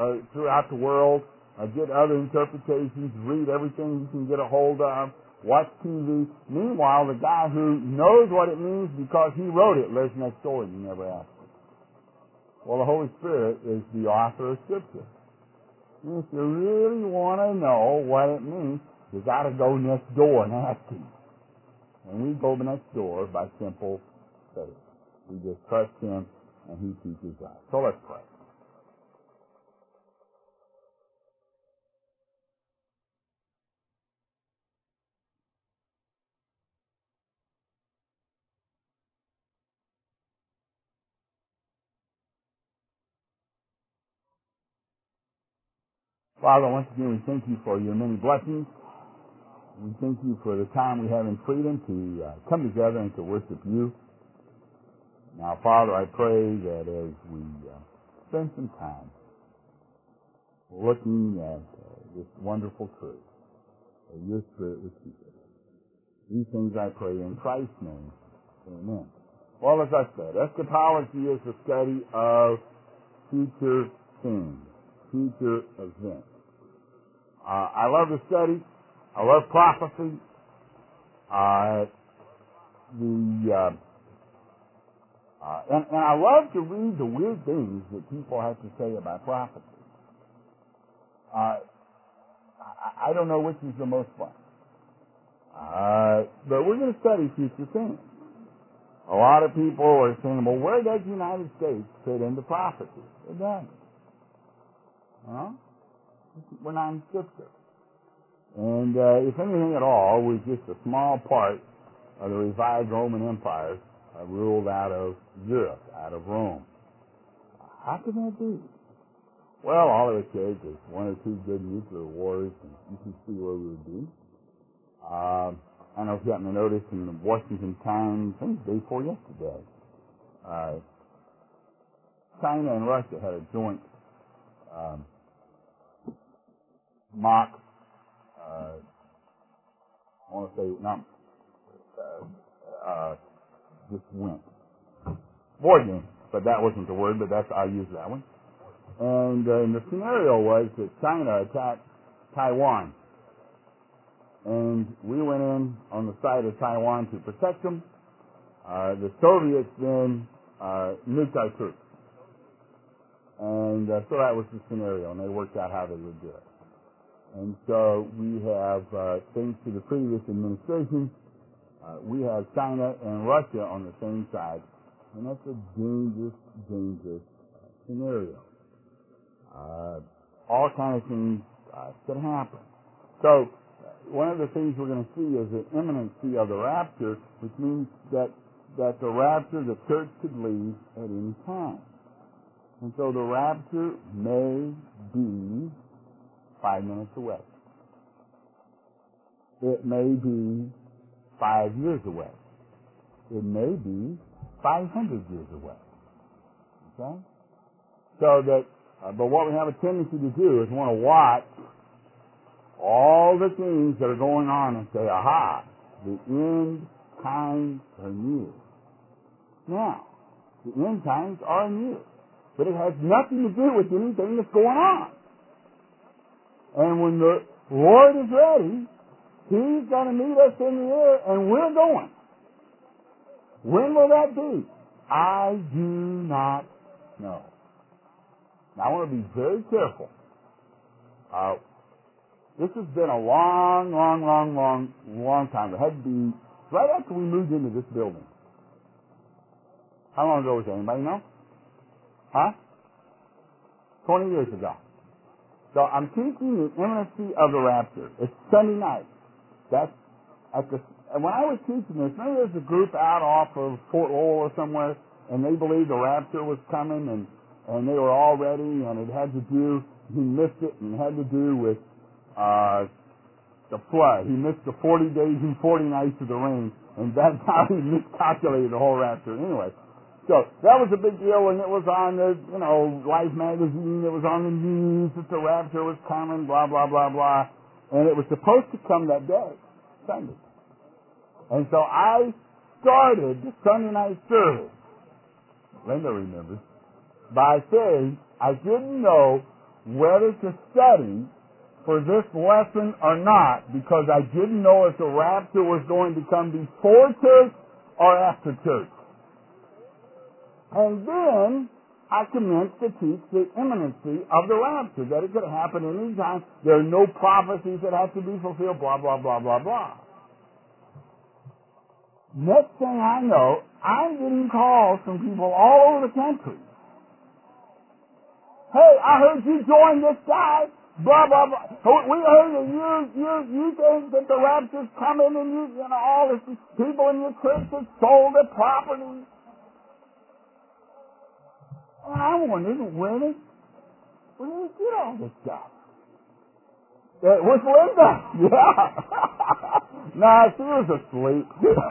throughout the world, get other interpretations, read everything you can get a hold of, watch TV. Meanwhile, the guy who knows what it means because he wrote it lives next door and you never ask him. Well, the Holy Spirit is the author of Scripture. And if you really want to know what it means, you got to go next door and ask him. And we go next door by simple faith. We just trust him and he teaches us. So let's pray. Father, once again, we thank you for your many blessings. We thank you for the time we have in freedom to come together and to worship you. Now, Father, I pray that as we spend some time looking at this wonderful truth, that your Spirit would keep us. These things I pray in Christ's name. Amen. Well, as I said, eschatology is the study of future things, future events. I love the study. I love prophecy. And I love to read the weird things that people have to say about prophecy. I don't know which is the most fun. But we're going to study future things. A lot of people are saying, well, where does the United States fit into prophecy? It doesn't. We're not in Scripture. And if anything at all, we're just a small part of the revived Roman Empire ruled out of Europe, out of Rome. How can that be? Well, all of it takes is one or two good nuclear wars, and you can see where we would be. I don't know if you happen to notice in the Washington Times, I think the day before yesterday, China and Russia had a joint mock, I want to say, just went. Board game, but that wasn't the word, but I'll use that one. And the scenario was that China attacked Taiwan. And we went in on the side of Taiwan to protect them. The Soviets then nuked our troops. And so that was the scenario, and they worked out how they would do it. And so we have, thanks to the previous administration, we have China and Russia on the same side. And that's a dangerous, dangerous scenario. All kinds of things could happen. So one of the things we're going to see is the imminency of the rapture, which means that the rapture, the church could leave at any time. And so the rapture may be 5 minutes away. It may be 5 years away. It may be 500 years away. Okay? So that, but what we have a tendency to do is want to watch all the things that are going on and say, aha, the end times are near. Now, the end times are near. But it has nothing to do with anything that's going on. And when the Lord is ready, He's going to meet us in the air, and we're going. When will that be? I do not know. Now, I want to be very careful. This has been a long time. It had to be right after we moved into this building. How long ago was that? Anybody know? 20 years ago. So I'm teaching the imminency of the rapture. It's Sunday night. That's and when I was teaching this, maybe there's a group out off of Fort Lowell or somewhere, and they believed the rapture was coming, and they were all ready, and it had to do, he missed it, and it had to do with the flood. He missed the 40 days and 40 nights of the rain, and that's how he miscalculated the whole rapture. Anyway, so that was a big deal, and it was on the, Life magazine, it was on the news that the rapture was coming, blah, blah, blah, blah, and it was supposed to come that day, Sunday. And so I started the Sunday night service, Linda remembers, by saying I didn't know whether to study for this lesson or not, because I didn't know if the rapture was going to come before church or after church. And then I commenced to teach the imminency of the rapture, that it could happen any time. There are no prophecies that have to be fulfilled, blah, blah, blah, blah, blah. Next thing I know, I'm getting calls from people all over the country. Hey, I heard you joined this guy, blah, blah, blah. We heard that you think that the rapture's coming and you know, all these people in your church have sold their property. And I wondered, where did they get all this stuff? Where's Linda? Yeah. Nah, she was asleep.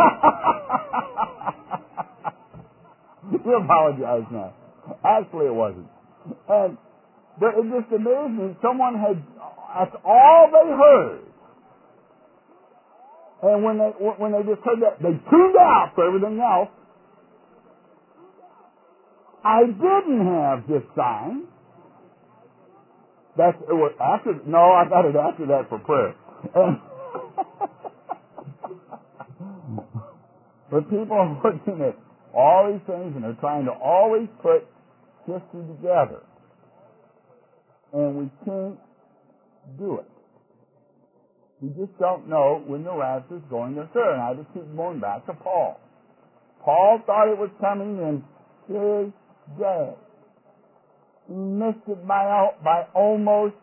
You apologize now. Actually, it wasn't. And it just amazed me. Someone that's all they heard. And when they just heard that, they tuned out for everything else. I didn't have this sign. I got it after that for prayer. And but people are looking at all these things and they're trying to always put history together. And we can't do it. We just don't know when the rapture is going to occur. And I just keep going back to Paul. Paul thought it was coming in his day. He missed it by almost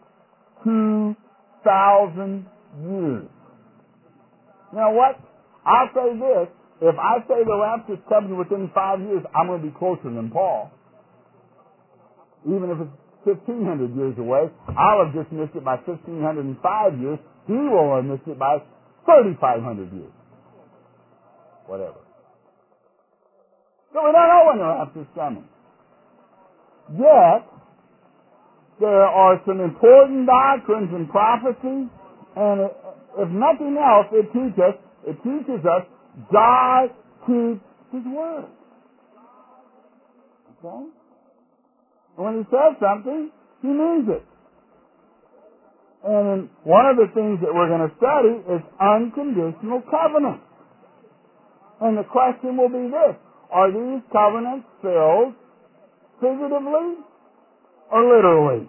2,000 years. You know what? I'll say this. If I say the rapture is coming within 5 years, I'm going to be closer than Paul. Even if it's 1,500 years away, I'll have just missed it by 1,505 years. He will have missed it by 3,500 years. Whatever. So we don't know when the rapture is coming. Yet, there are some important doctrines in prophecy, and if nothing else, it teaches us God keeps His word. Okay? And when He says something, He means it. And one of the things that we're going to study is unconditional covenants. And the question will be this: are these covenants filled figuratively or literally?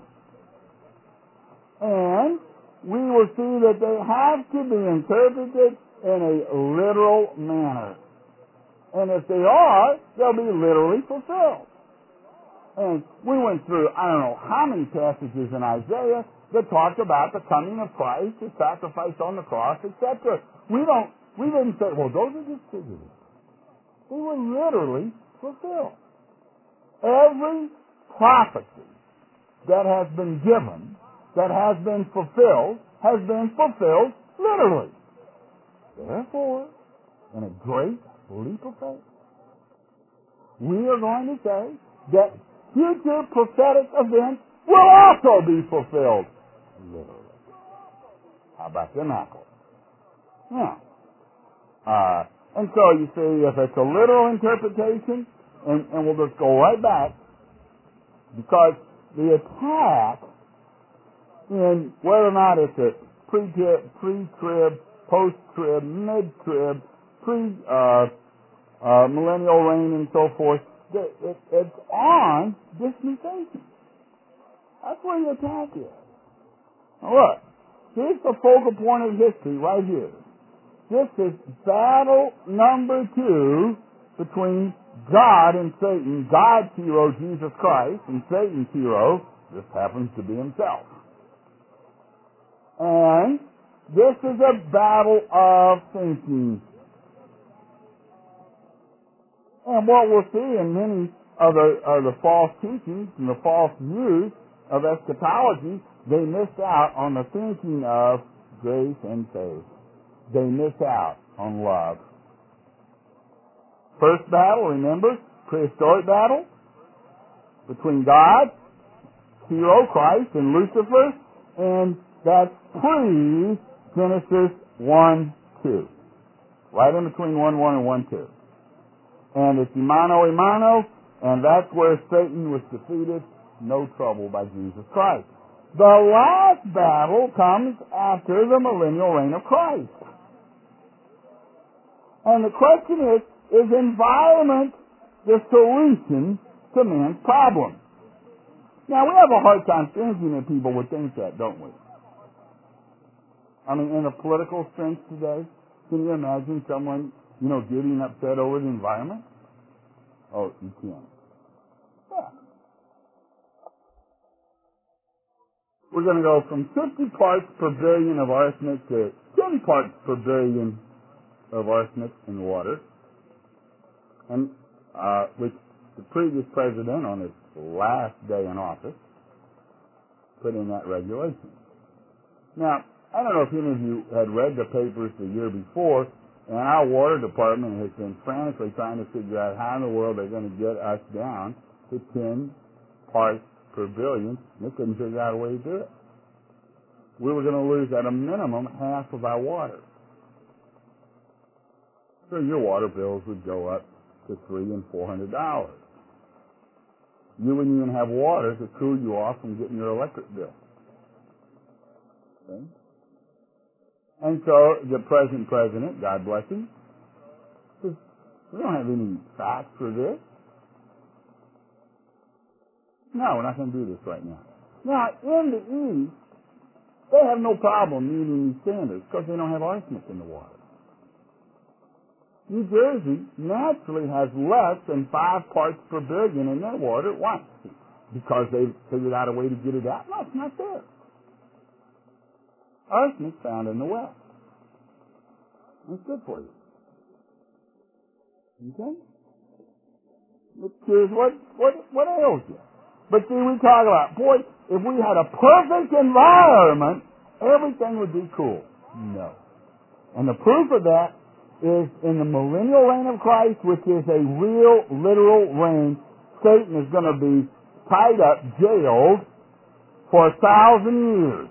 And we will see that they have to be interpreted in a literal manner. And if they are, they'll be literally fulfilled. And we went through, I don't know how many passages in Isaiah that talked about the coming of Christ, the sacrifice on the cross, etc. We didn't say, well, those are just figurative. They were literally fulfilled. Every prophecy that has been given, that has been fulfilled literally. Therefore, in a great leap of faith, we are going to say that future prophetic events will also be fulfilled literally. How about them apples? Yeah. And so you see, if it's a literal interpretation, and we'll just go right back, because the attack in whether or not it's a pre-trib, post-trib, mid-trib, millennial reign and so forth, it's on dispensation. That's where the attack is. Now look, here's the focal point of history right here. This is battle number 2 between God and Satan. God's hero, Jesus Christ, and Satan's hero just happens to be himself. And this is a battle of thinking. And what we'll see in many of the false teachings and the false views of eschatology, they miss out on the thinking of grace and faith. They miss out on love. First battle, remember, prehistoric battle between God, hero, Christ, and Lucifer, and that's pre-Genesis 1:2. Right in between 1:1 and 1:2. And it's imano, and that's where Satan was defeated, no trouble, by Jesus Christ. The last battle comes after the millennial reign of Christ. And the question is environment the solution to man's problem? Now, we have a hard time thinking that people would think that, don't we? I mean, in the political sense today, can you imagine someone, getting upset over the environment? Oh, you can. Yeah. We're going to go from 50 parts per billion of arsenic to 10 parts per billion of arsenic in water, and which the previous president, on his last day in office, put in that regulation. Now, I don't know if any of you had read the papers the year before, and our water department has been frantically trying to figure out how in the world they're going to get us down to 10 parts per billion, and they couldn't figure out a way to do it. We were going to lose at a minimum half of our water. So your water bills would go up to $300 and $400. You wouldn't even have water to cool you off from getting your electric bill. Okay? And so the present president, God bless him, says, we don't have any facts for this. No, we're not going to do this right now. Now, in the East, they have no problem meeting these standards because they don't have arsenic in the water. New Jersey naturally has less than 5 parts per billion in their water. Why? Because they've figured out a way to get it out? No, it's not there. Arsenic found in the well. It's good for you. Okay? But here's what ails you. But see, we talk about, boy, if we had a perfect environment, everything would be cool. No. And the proof of that is in the millennial reign of Christ, which is a real, literal reign. Satan is going to be tied up, jailed, for 1,000 years.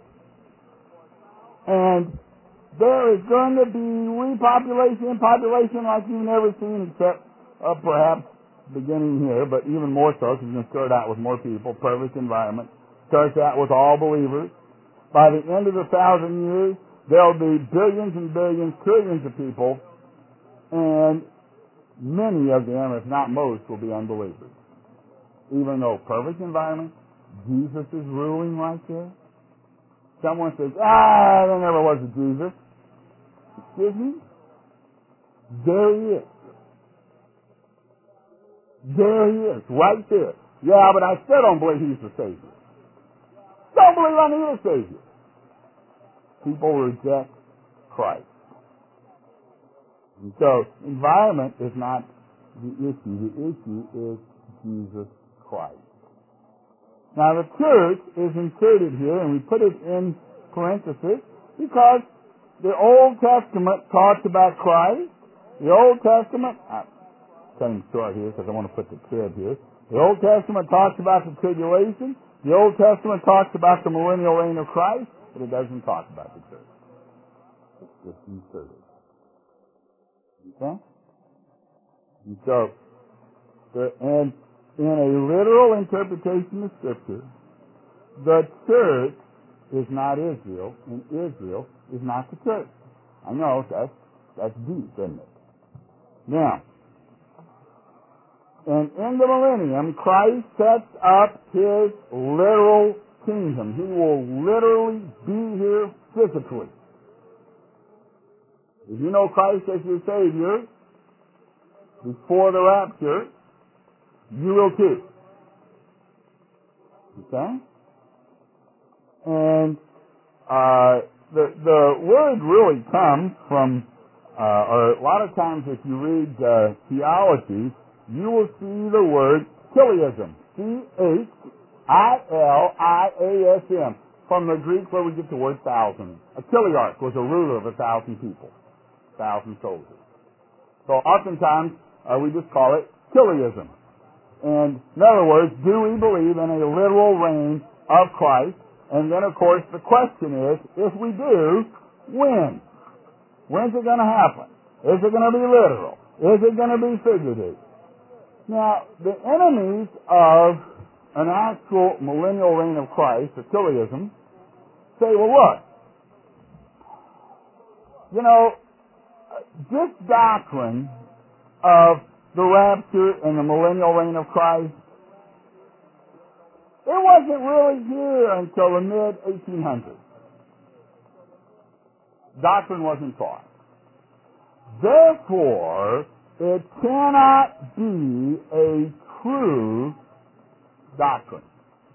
And there is going to be repopulation and population like you've never seen, except perhaps beginning here, but even more so, because you're going to start out with more people, perfect environment. Starts out with all believers. By the end of the 1,000 years, there'll be billions and billions, trillions of people, and many of them, if not most, will be unbelievers. Even though perfect environment, Jesus is ruling right there. Someone says, there never was a Jesus. Excuse me? There he is. There he is, right there. Yeah, but I still don't believe he's the Savior. Don't believe I need a Savior. People reject Christ. And so, environment is not the issue. The issue is Jesus Christ. Now, the church is inserted here, and we put it in parentheses, because the Old Testament talks about Christ. The Old Testament, I'm cutting short here because I want to put the crib here. The Old Testament talks about the tribulation. The Old Testament talks about the millennial reign of Christ, but it doesn't talk about the church. It's just inserted. Okay? And so, and in a literal interpretation of Scripture, the church is not Israel, and Israel is not the church. I know, that's deep, isn't it? Now, and in the millennium, Christ sets up his literal kingdom. He will literally be here physically. If you know Christ as your Savior before the rapture, you will too. Okay? And the word really comes from, or a lot of times if you read theology, you will see the word chiliasm. Chiliasm. From the Greek where we get the word thousand. A chiliarch was a ruler of 1,000 people. 1,000 soldiers. So oftentimes we just call it chiliasm. And in other words, do we believe in a literal reign of Christ? And then of course the question is, if we do, when? When's it going to happen? Is it going to be literal? Is it going to be figurative? Now, the enemies of an actual millennial reign of Christ, Achilleism, say, well, look, you know, this doctrine of the rapture and the millennial reign of Christ, it wasn't really here until the mid-1800s. Doctrine wasn't taught. Therefore, it cannot be a true doctrine.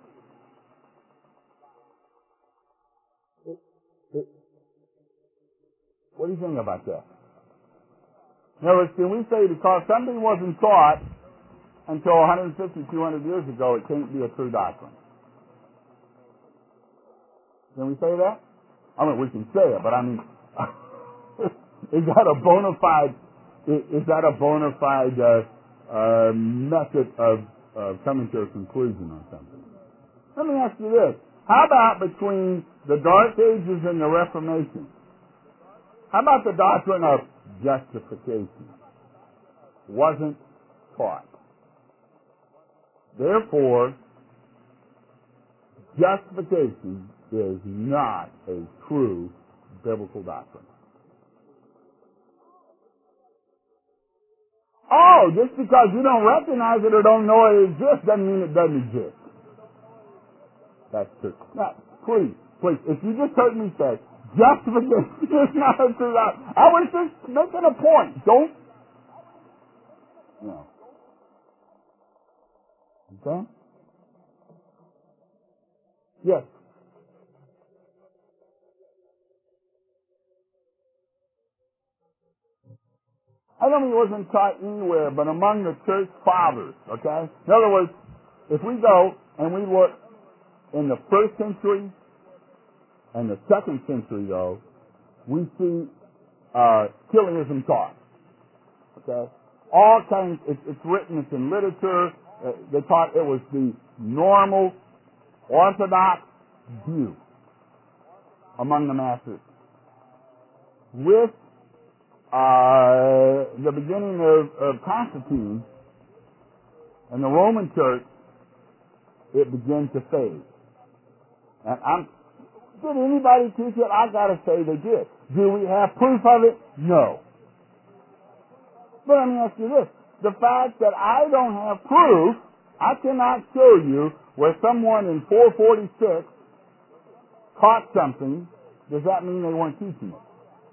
What do you think about that? In other words, can we say because something wasn't taught until 150, 200 years ago, it can't be a true doctrine? Can we say that? I mean, we can say it, but I mean, is that a bona fide method of coming to a conclusion on something? Let me ask you this. How about between the Dark Ages and the Reformation? How about the doctrine of justification? Wasn't taught. Therefore, justification is not a true biblical doctrine. Oh, just because you don't recognize it or don't know it exists doesn't mean it doesn't exist. That's true. Now, please, if you just heard me say, justification is not a true doctrine, I was just making a point. Don't, no. Okay? Yes. I don't mean it wasn't taught anywhere, but among the church fathers, okay? In other words, if we go and we look in the first century and the second century, though, we see Achilleism taught, okay? All kinds, it's written, it's in literature, they taught it was the normal, orthodox view among the masses. With the beginning of Constantine and the Roman Church, it began to fade. And did anybody teach it? I gotta say they did. Do we have proof of it? No. But let me ask you this. The fact that I don't have proof, I cannot show you where someone in 446 taught something, does that mean they weren't teaching it?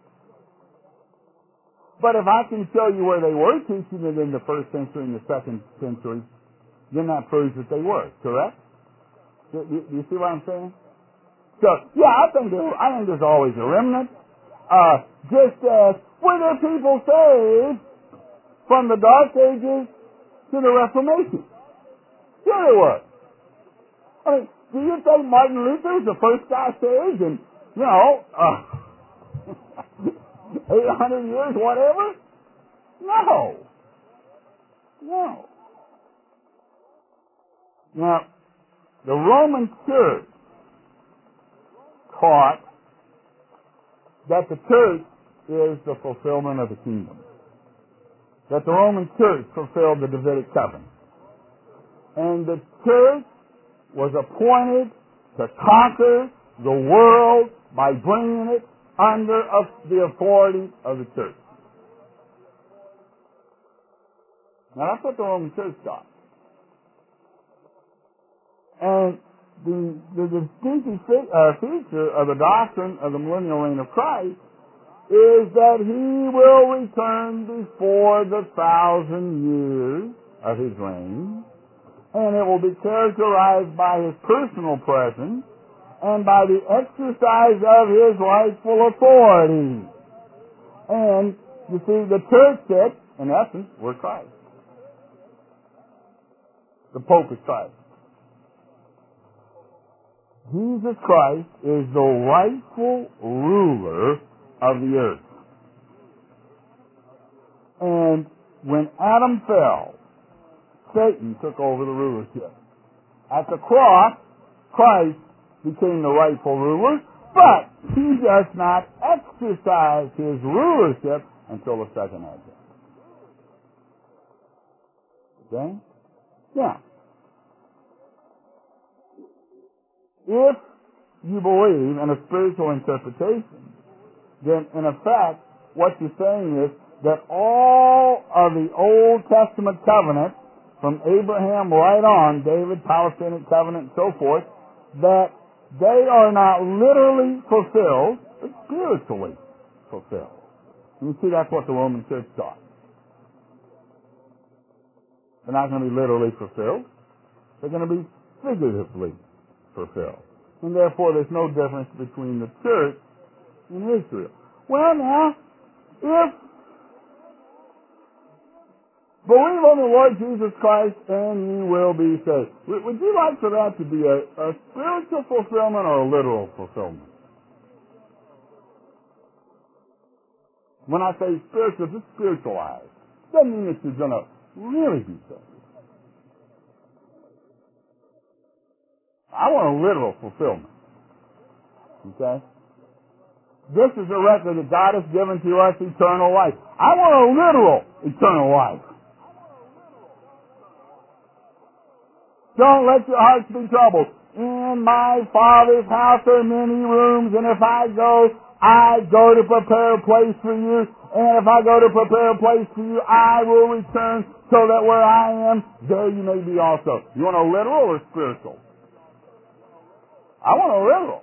But if I can show you where they were teaching it in the first century and the second century, then that proves that they were, correct? Do you see what I'm saying? So, yeah, I think there's always a remnant. Just as, were there people saved from the Dark Ages to the Reformation? Sure there were. I mean, do you think Martin Luther was the first guy saved and, 800 years, whatever? No. Now, the Roman Church taught that the church is the fulfillment of the kingdom. That the Roman Church fulfilled the Davidic covenant. And the church was appointed to conquer the world by bringing it under the authority of the church. Now that's what the Roman Church taught. And the distinctive feature of the doctrine of the millennial reign of Christ is that He will return before the 1,000 years of His reign, and it will be characterized by His personal presence and by the exercise of His rightful authority. And, you see, the church said, in essence, we're Christ. The Pope is Christ. Jesus Christ is the rightful ruler of the earth. And when Adam fell, Satan took over the rulership. At the cross, Christ became the rightful ruler, but He does not exercise His rulership until the second advent. Okay? Yeah. If you believe in a spiritual interpretation, then in effect, what you're saying is that all of the Old Testament covenants, from Abraham right on, David, Palestinian covenant, and so forth, that they are not literally fulfilled, but spiritually fulfilled. You see, that's what the Roman Church taught. They're not going to be literally fulfilled. They're going to be figuratively fulfilled. And therefore, there's no difference between the church and Israel. Well, now, if believe on the Lord Jesus Christ and you will be saved. Would you like for that to be a spiritual fulfillment or a literal fulfillment? When I say spiritual, just spiritualized. Doesn't mean that you're going to really be saved. I want a literal fulfillment. Okay? This is a record that God has given to us eternal life. I want a literal eternal life. Don't let your hearts be troubled. In my Father's house are many rooms, and if I go to prepare a place for you. And if I go to prepare a place for you, I will return so that where I am, there you may be also. You want a literal or spiritual? I want a literal.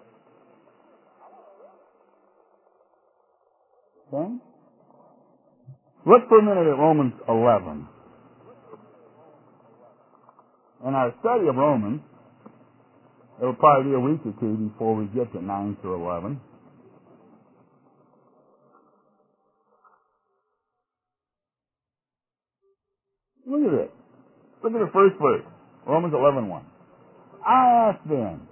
Okay? Look for a minute at Romans 11. In our study of Romans, it will probably be a week or two before we get to 9 through 11. Look at this. Look at the first verse. Romans 11:1. I ask then,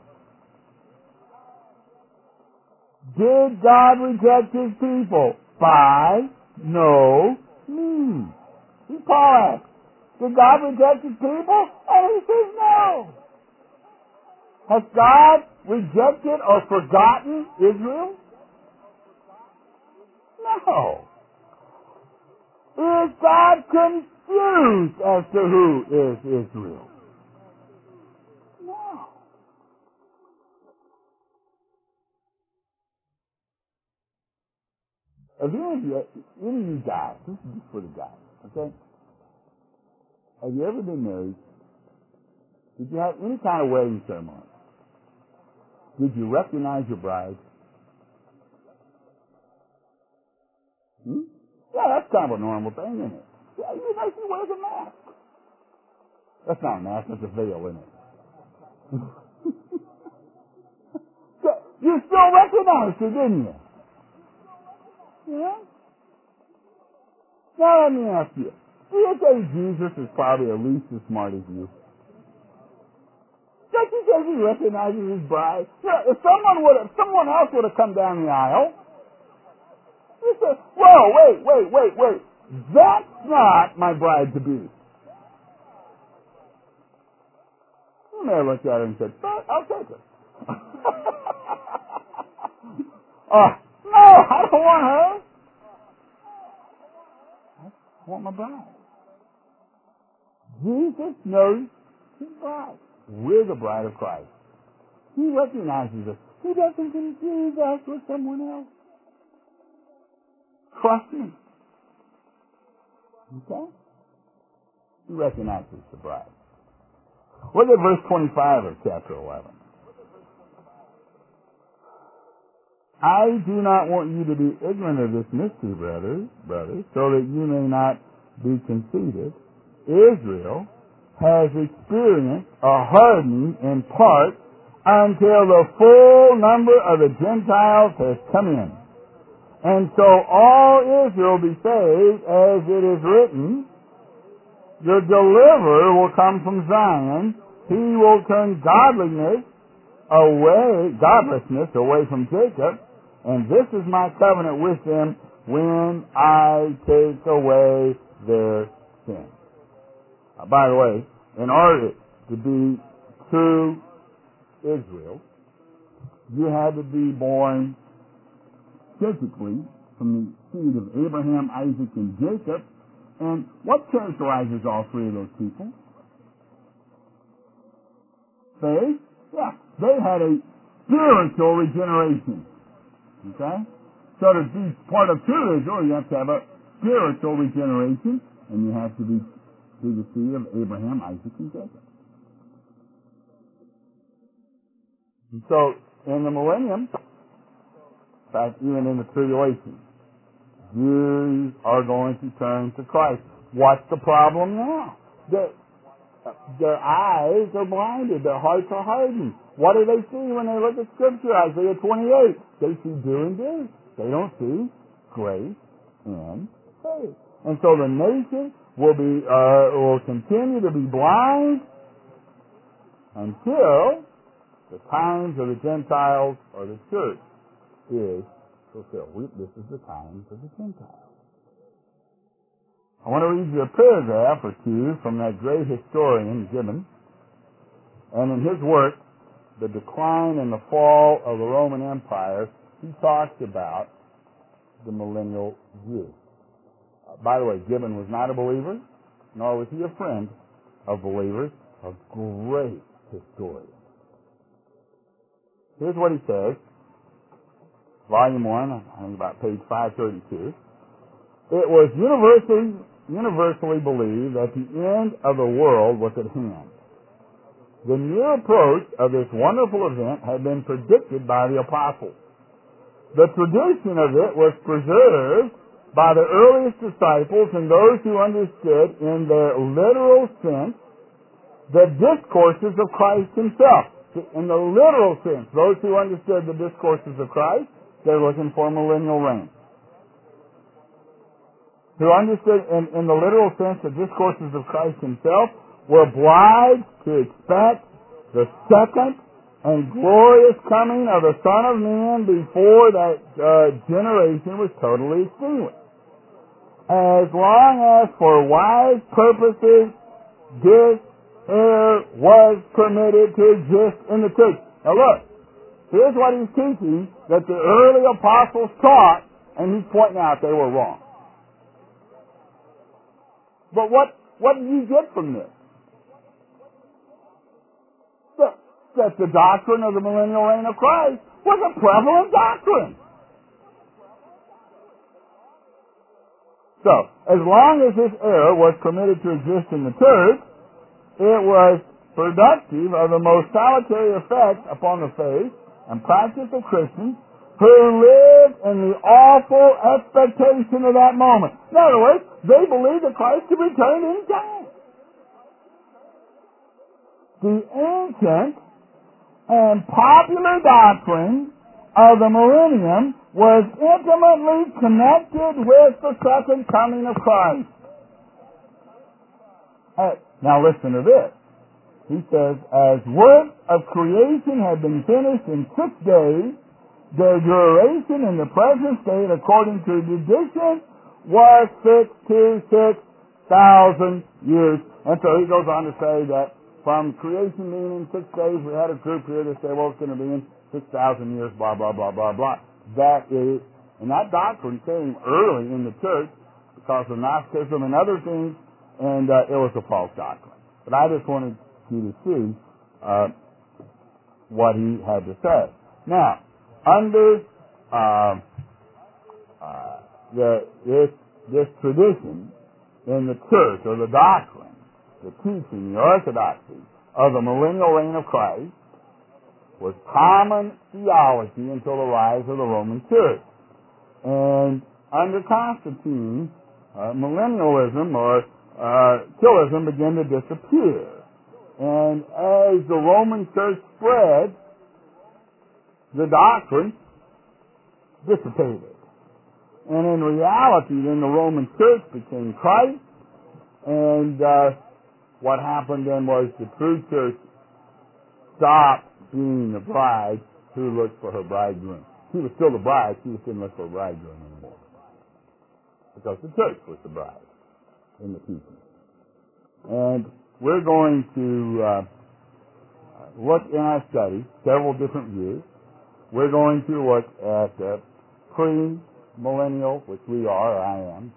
did God reject his people? By no means. Paul asked, did God reject his people? And he says no. Has God rejected or forgotten Israel? No. Is God confused as to who is Israel? No. Have any of you guys, this is just for the guys, okay? Have you ever been married? Did you have any kind of wedding ceremony? Did you recognize your bride? Yeah, that's kind of a normal thing, isn't it? Yeah, you know, she wears a mask. That's not a mask, that's a veil, isn't it? You still recognized her, didn't you? Yeah? Now let me ask you, do you think Jesus is probably at least as smart as you? Don't you think he recognizes his bride? You know, if someone else would have come down the aisle, you say, whoa, wait. That's not my bride to be. You may have looked at her and said, I'll take her. No, I don't want her. I want my bride. Jesus knows his bride. We're the bride of Christ. He recognizes us. He doesn't confuse us with someone else. Trust me. Okay? He recognizes the bride. Look at verse 25 of chapter 11. I do not want you to be ignorant of this mystery, brothers, so that you may not be conceited. Israel has experienced a hardening in part until the full number of the Gentiles has come in. And so all Israel be saved, as it is written, the deliverer will come from Zion. He will turn godlessness away from Jacob, and this is my covenant with them when I take away their sin. By the way, in order to be true Israel, you had to be born physically from the seed of Abraham, Isaac, and Jacob. And what characterizes all three of those people? Faith? Yeah. They had a spiritual regeneration. Okay? So to be part of true Israel, you have to have a spiritual regeneration, and you have to be the seed of Abraham, Isaac, and Jacob. And so, in the millennium, in fact, even in the tribulation, Jews are going to turn to Christ. What's the problem now? Their eyes are blinded. Their hearts are hardened. What do they see when they look at Scripture? Isaiah 28. They see do and do. They don't see grace and faith. And so the nation will continue to be blind until the times of the Gentiles or the church is fulfilled. This is the times of the Gentiles. I want to read you a paragraph or two from that great historian, Gibbon. And in his work, The Decline and the Fall of the Roman Empire, he talks about the millennial view. By the way, Gibbon was not a believer, nor was he a friend of believers, a great historian. Here's what he says, Volume 1, I think about page 532. It was universally believed that the end of the world was at hand. The near approach of this wonderful event had been predicted by the apostles. The tradition of it was preserved by the earliest disciples and those who understood in their literal sense the discourses of Christ himself. In the literal sense, those who understood the discourses of Christ, they're looking for millennial reign. Who understood in the literal sense the discourses of Christ himself were obliged to expect the second and glorious coming of the Son of Man before that generation was totally extinguished. As long as for wise purposes this error was permitted to exist in the church. Now look, here's what he's teaching that the early apostles taught, and he's pointing out they were wrong. But what do you get from this? That the doctrine of the millennial reign of Christ was a prevalent doctrine. So, as long as this error was permitted to exist in the church, it was productive of the most salutary effect upon the faith and practice of Christians who lived in the awful expectation of that moment. In other words, they believed that Christ could return any time. The ancient and popular doctrine of the millennium was intimately connected with the second coming of Christ. Now listen to this. He says, as work of creation had been finished in 6 days, their duration in the present state, according to tradition, was 6,000 years. And so he goes on to say that from creation being in 6 days, we had a group here that said, well, it's going to be in 6,000 years, blah, blah, blah, blah, blah. That is, and that doctrine came early in the church because of Gnosticism and other things, and it was a false doctrine. But I just wanted you to see what he had to say. Now, under this tradition in the church, or the doctrine, the teaching, the orthodoxy of the millennial reign of Christ, was common theology until the rise of the Roman Church. And under Constantine, millennialism or chillism began to disappear. And as the Roman Church spread, the doctrine dissipated. And in reality, then the Roman Church became Christ, and what happened then was the true church stopped being the bride who looked for her bridegroom. She was still the bride, she just didn't look for a bridegroom anymore. Because the church was the bride in the teaching. And we're going to look in our study several different views. We're going to look at pre-millennial, which we are, or I am,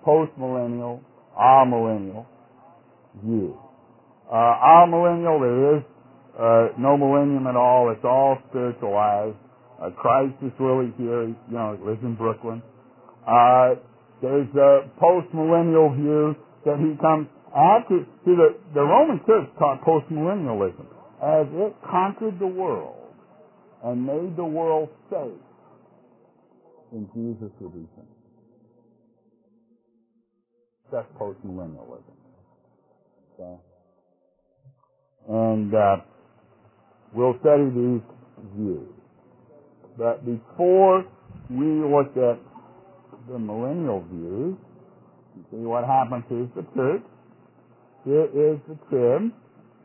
post-millennial, amillennial view. Amillennial, there is no millennium at all. It's all spiritualized. Christ is really here. He, lives in Brooklyn. There's a post-millennial view that he comes after. See, the Roman Church taught post-millennialism as it conquered the world and made the world safe. In Jesus would return. That's post-millennialism. Okay? And we'll study these views. But before we look at the millennial views, you see what happens is the church. Here is the trib,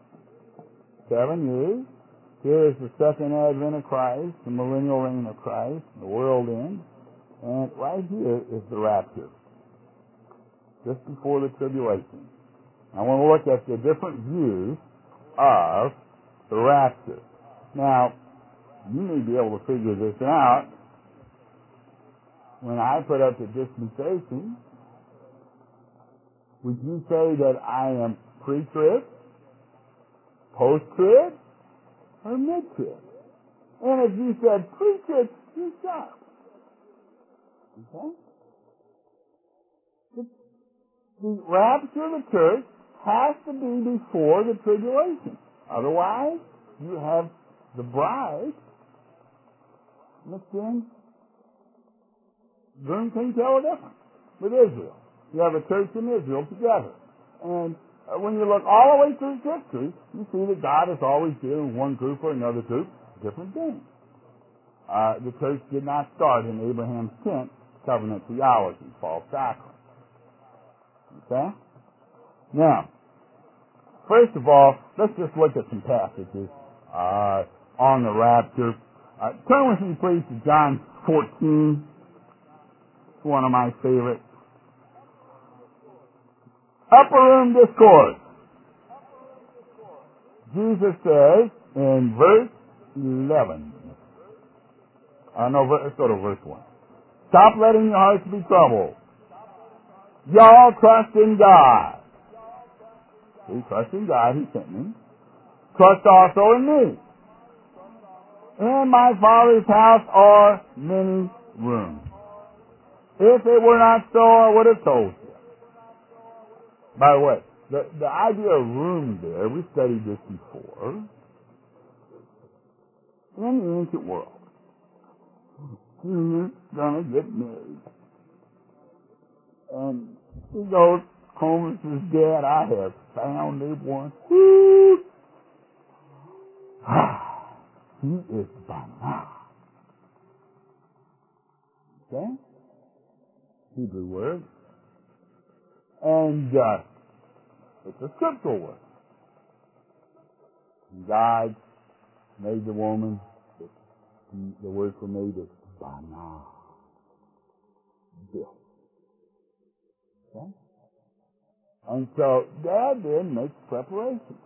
7 years. Here is the second advent of Christ, the millennial reign of Christ, the world end. And right here is the rapture, just before the tribulation. I want to look at the different views of the rapture. Now, you may be able to figure this out. When I put up the dispensation, would you say that I am pre-trib, post-trib, or mid-trib? And if you said pre-trib, you're sharp. Okay? The rapture of the church has to be before the tribulation. Otherwise, you have the bride mixed in. Groom can't tell the difference with Israel. You have a church in Israel together. And when you look all the way through history, you see that God is always doing one group or another group different things. The church did not start in Abraham's tent, covenant theology, false doctrine. Okay? Now, first of all, let's just look at some passages on the rapture. Turn with me, please, to John 14. It's one of my favorites. Upper room discourse. Jesus says in verse 11. Let's go to verse 1. Stop letting your hearts be troubled. Y'all trust in God. See, trust in God, He sent me. Trust also in me. In my Father's house are many rooms. If it were not so, I would have told you. By the way, the idea of room there, we studied this before. In the ancient world, Junior's gonna get married. And he goes home and says, Dad, I have found a one. Woo! He is banana. Okay? Hebrew word. And it's a scriptural word. God made the woman. The word for made is banana. Built. Okay? And so Dad then makes preparations.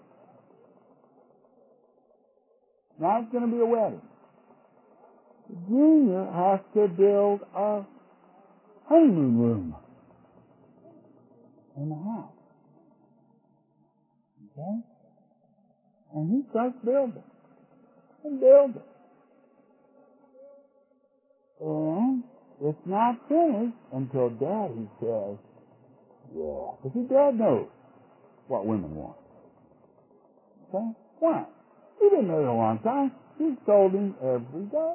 Now it's going to be a wedding. Junior has to build a honeymoon room in the house. Okay? And he starts building. And building. And it's not finished until Daddy says, yeah. Because his dad knows what women want. Okay? Why? He been married a long time. He's told him every day.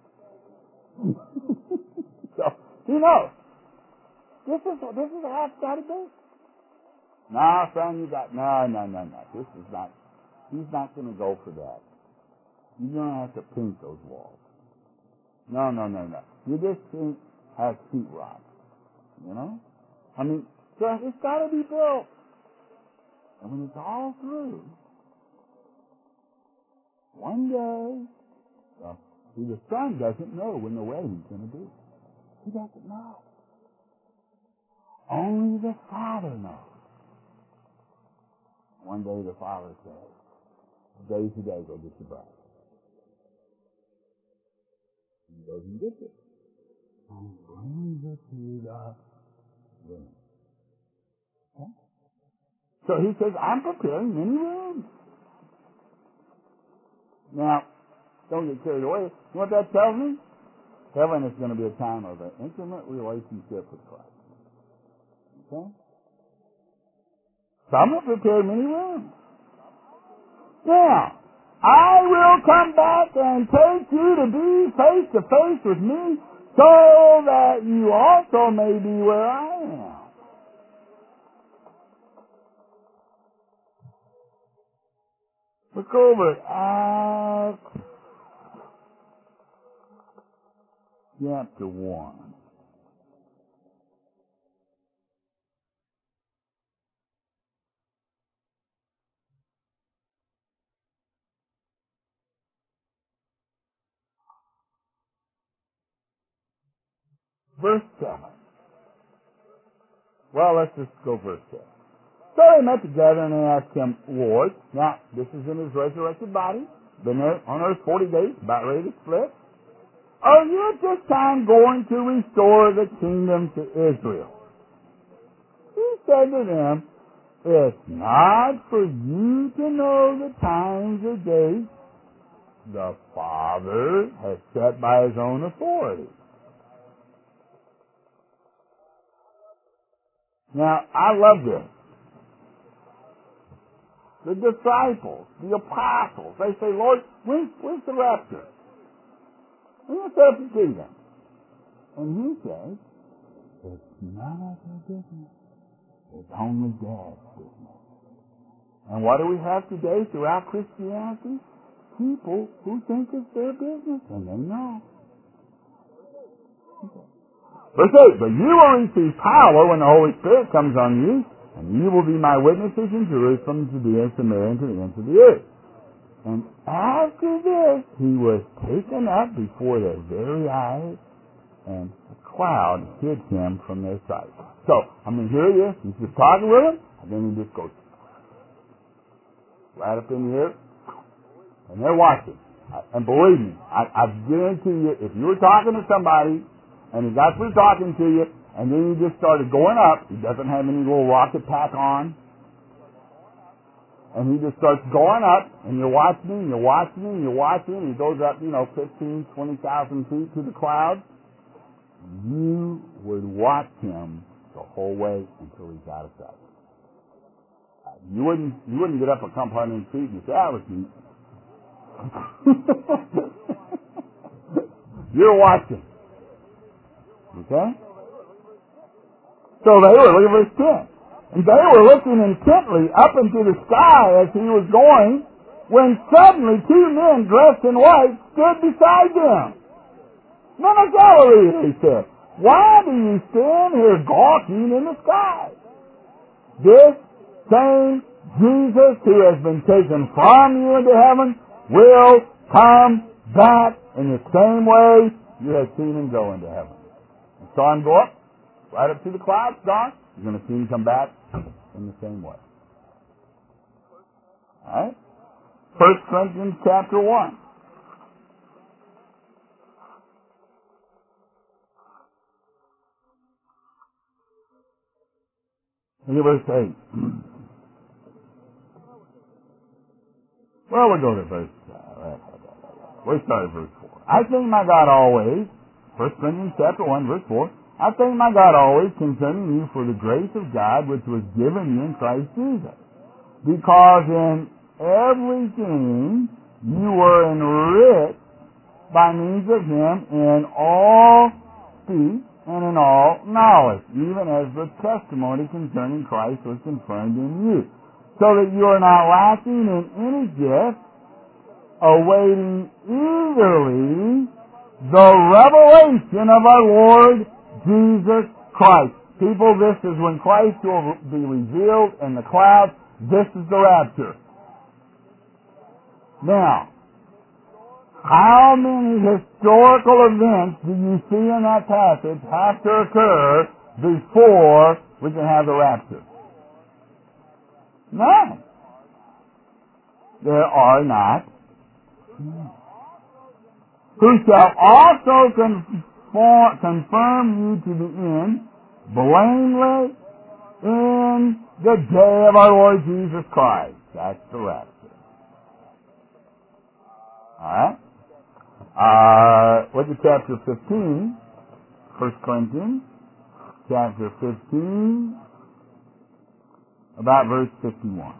So, he knows. This is how it's got to be. No, son, you got, no. This is not, he's not going to go for that. You're going to have to paint those walls. No. You just paint has sheetrock. You know? I mean, so it's got to be built. And when it's all through, one day, see, the son doesn't know when the wedding's going to be. He doesn't know. Only the Father knows. One day the Father says, "Day today, go get your bride." He goes and gets it. And brings it to the room. Okay? So he says, I'm preparing many rooms. Now, don't get carried away. You know what that tells me? Heaven is going to be a time of an intimate relationship with Christ. Okay? Some have prepared many rooms. Now, I will come back and take you to be face to face with me so that you also may be where I am. Look over at Acts chapter 1. Verse 7. Well, let's just go verse 7. So they met together and they asked him, Lord, now this is in his resurrected body, been there on earth 40 days, about ready to split. Are you at this time going to restore the kingdom to Israel? He said to them, it's not for you to know the times or days the Father has set by his own authority. Now, I love this. The disciples, the apostles, they say, Lord, when's the rapture? When you set up the kingdom? And he says, it's none of your business. It's only God's business. And what do we have today throughout Christianity? People who think it's their business, and they know. Verse 8, but you will receive power when the Holy Spirit comes on you, and you will be my witnesses in Jerusalem, Judea, Samaria, and to the ends of the earth. And after this, he was taken up before their very eyes, and a cloud hid him from their sight. So, here he is. He's just talking with them, and then he just goes right up in the air, and they're watching. And believe me, I guarantee you, if you were talking to somebody, and he got through talking to you, and then he just started going up. He doesn't have any little rocket pack on. And he just starts going up, and you're watching him, you're watching him, you're watching him. He goes up, 15, 20,000 feet to the clouds. You would watch him the whole way until he's out of sight. You wouldn't get up a couple hundred feet and say, that was neat. You're watching. Okay? So they were, look at verse 10. And they were looking intently up into the sky as he was going, when suddenly two men dressed in white stood beside them. Men of Galilee, they said, why do you stand here gawking in the sky? This same Jesus who has been taken from you into heaven will come back in the same way you have seen him go into heaven. You saw him go up, right up to the clouds, gone. You're going to see him come back in the same way. Alright? 1 Corinthians chapter 1. Look at verse 8. Well, we'll go to verse... we'll start at verse 4. I thank my God always, 1 Corinthians chapter 1, verse 4, I thank my God always concerning you for the grace of God which was given you in Christ Jesus. Because in everything you were enriched by means of him in all speech and in all knowledge, even as the testimony concerning Christ was confirmed in you, so that you are not lacking in any gift, awaiting eagerly the revelation of our Lord Jesus Christ. People, this is when Christ will be revealed in the clouds. This is the rapture. Now, how many historical events do you see in that passage have to occur before we can have the rapture? None. There are not. Who shall also confirm you to the end, blameless in the day of our Lord Jesus Christ. That's the rapture. Alright? Look at chapter 15, 1 Corinthians, chapter 15, about verse 51.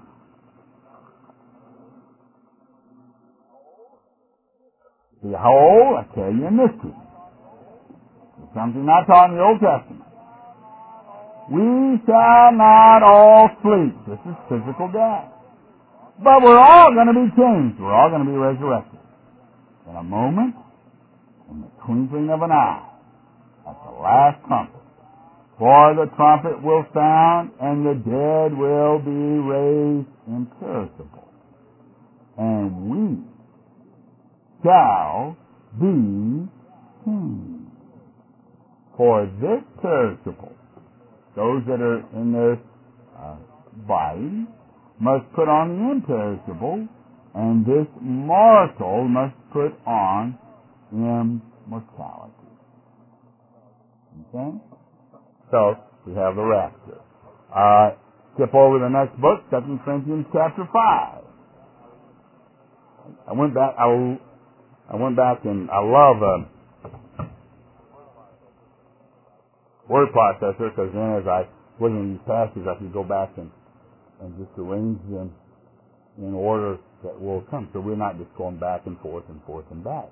Behold, I tell you a mystery. It's something not taught in the Old Testament. We shall not all sleep. This is physical death. But we're all going to be changed. We're all going to be resurrected. In a moment, in the twinkling of an eye, at the last trumpet. For the trumpet will sound, and the dead will be raised imperishable. And we shall be changed. For this perishable, those that are in their body, must put on the imperishable, and this mortal must put on immortality. Okay? So, we have the rapture. Skip over the next book, 2 Corinthians chapter 5. I went back and I love word processor, because then as I look at these passages, I can go back and just arrange them in order that will come. So we're not just going back and forth and back.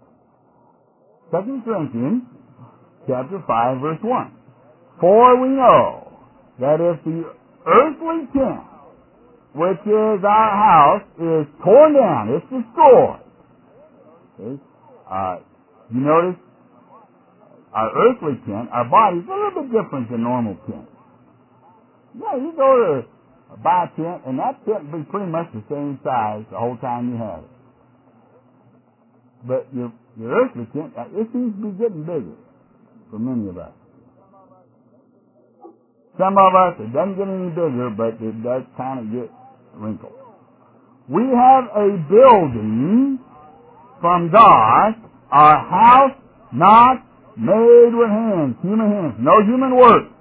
2 Corinthians chapter 5, verse 1. For we know that if the earthly tent, which is our house, is torn down, it's destroyed. Okay? You notice our earthly tent, our body's a little bit different than normal tent. Yeah, you go to buy a tent, and that tent will be pretty much the same size the whole time you have it. But your earthly tent, it seems to be getting bigger for many of us. Some of us, it doesn't get any bigger, but it does kind of get wrinkled. We have a building from God, our house not made with hands, human hands, no human work,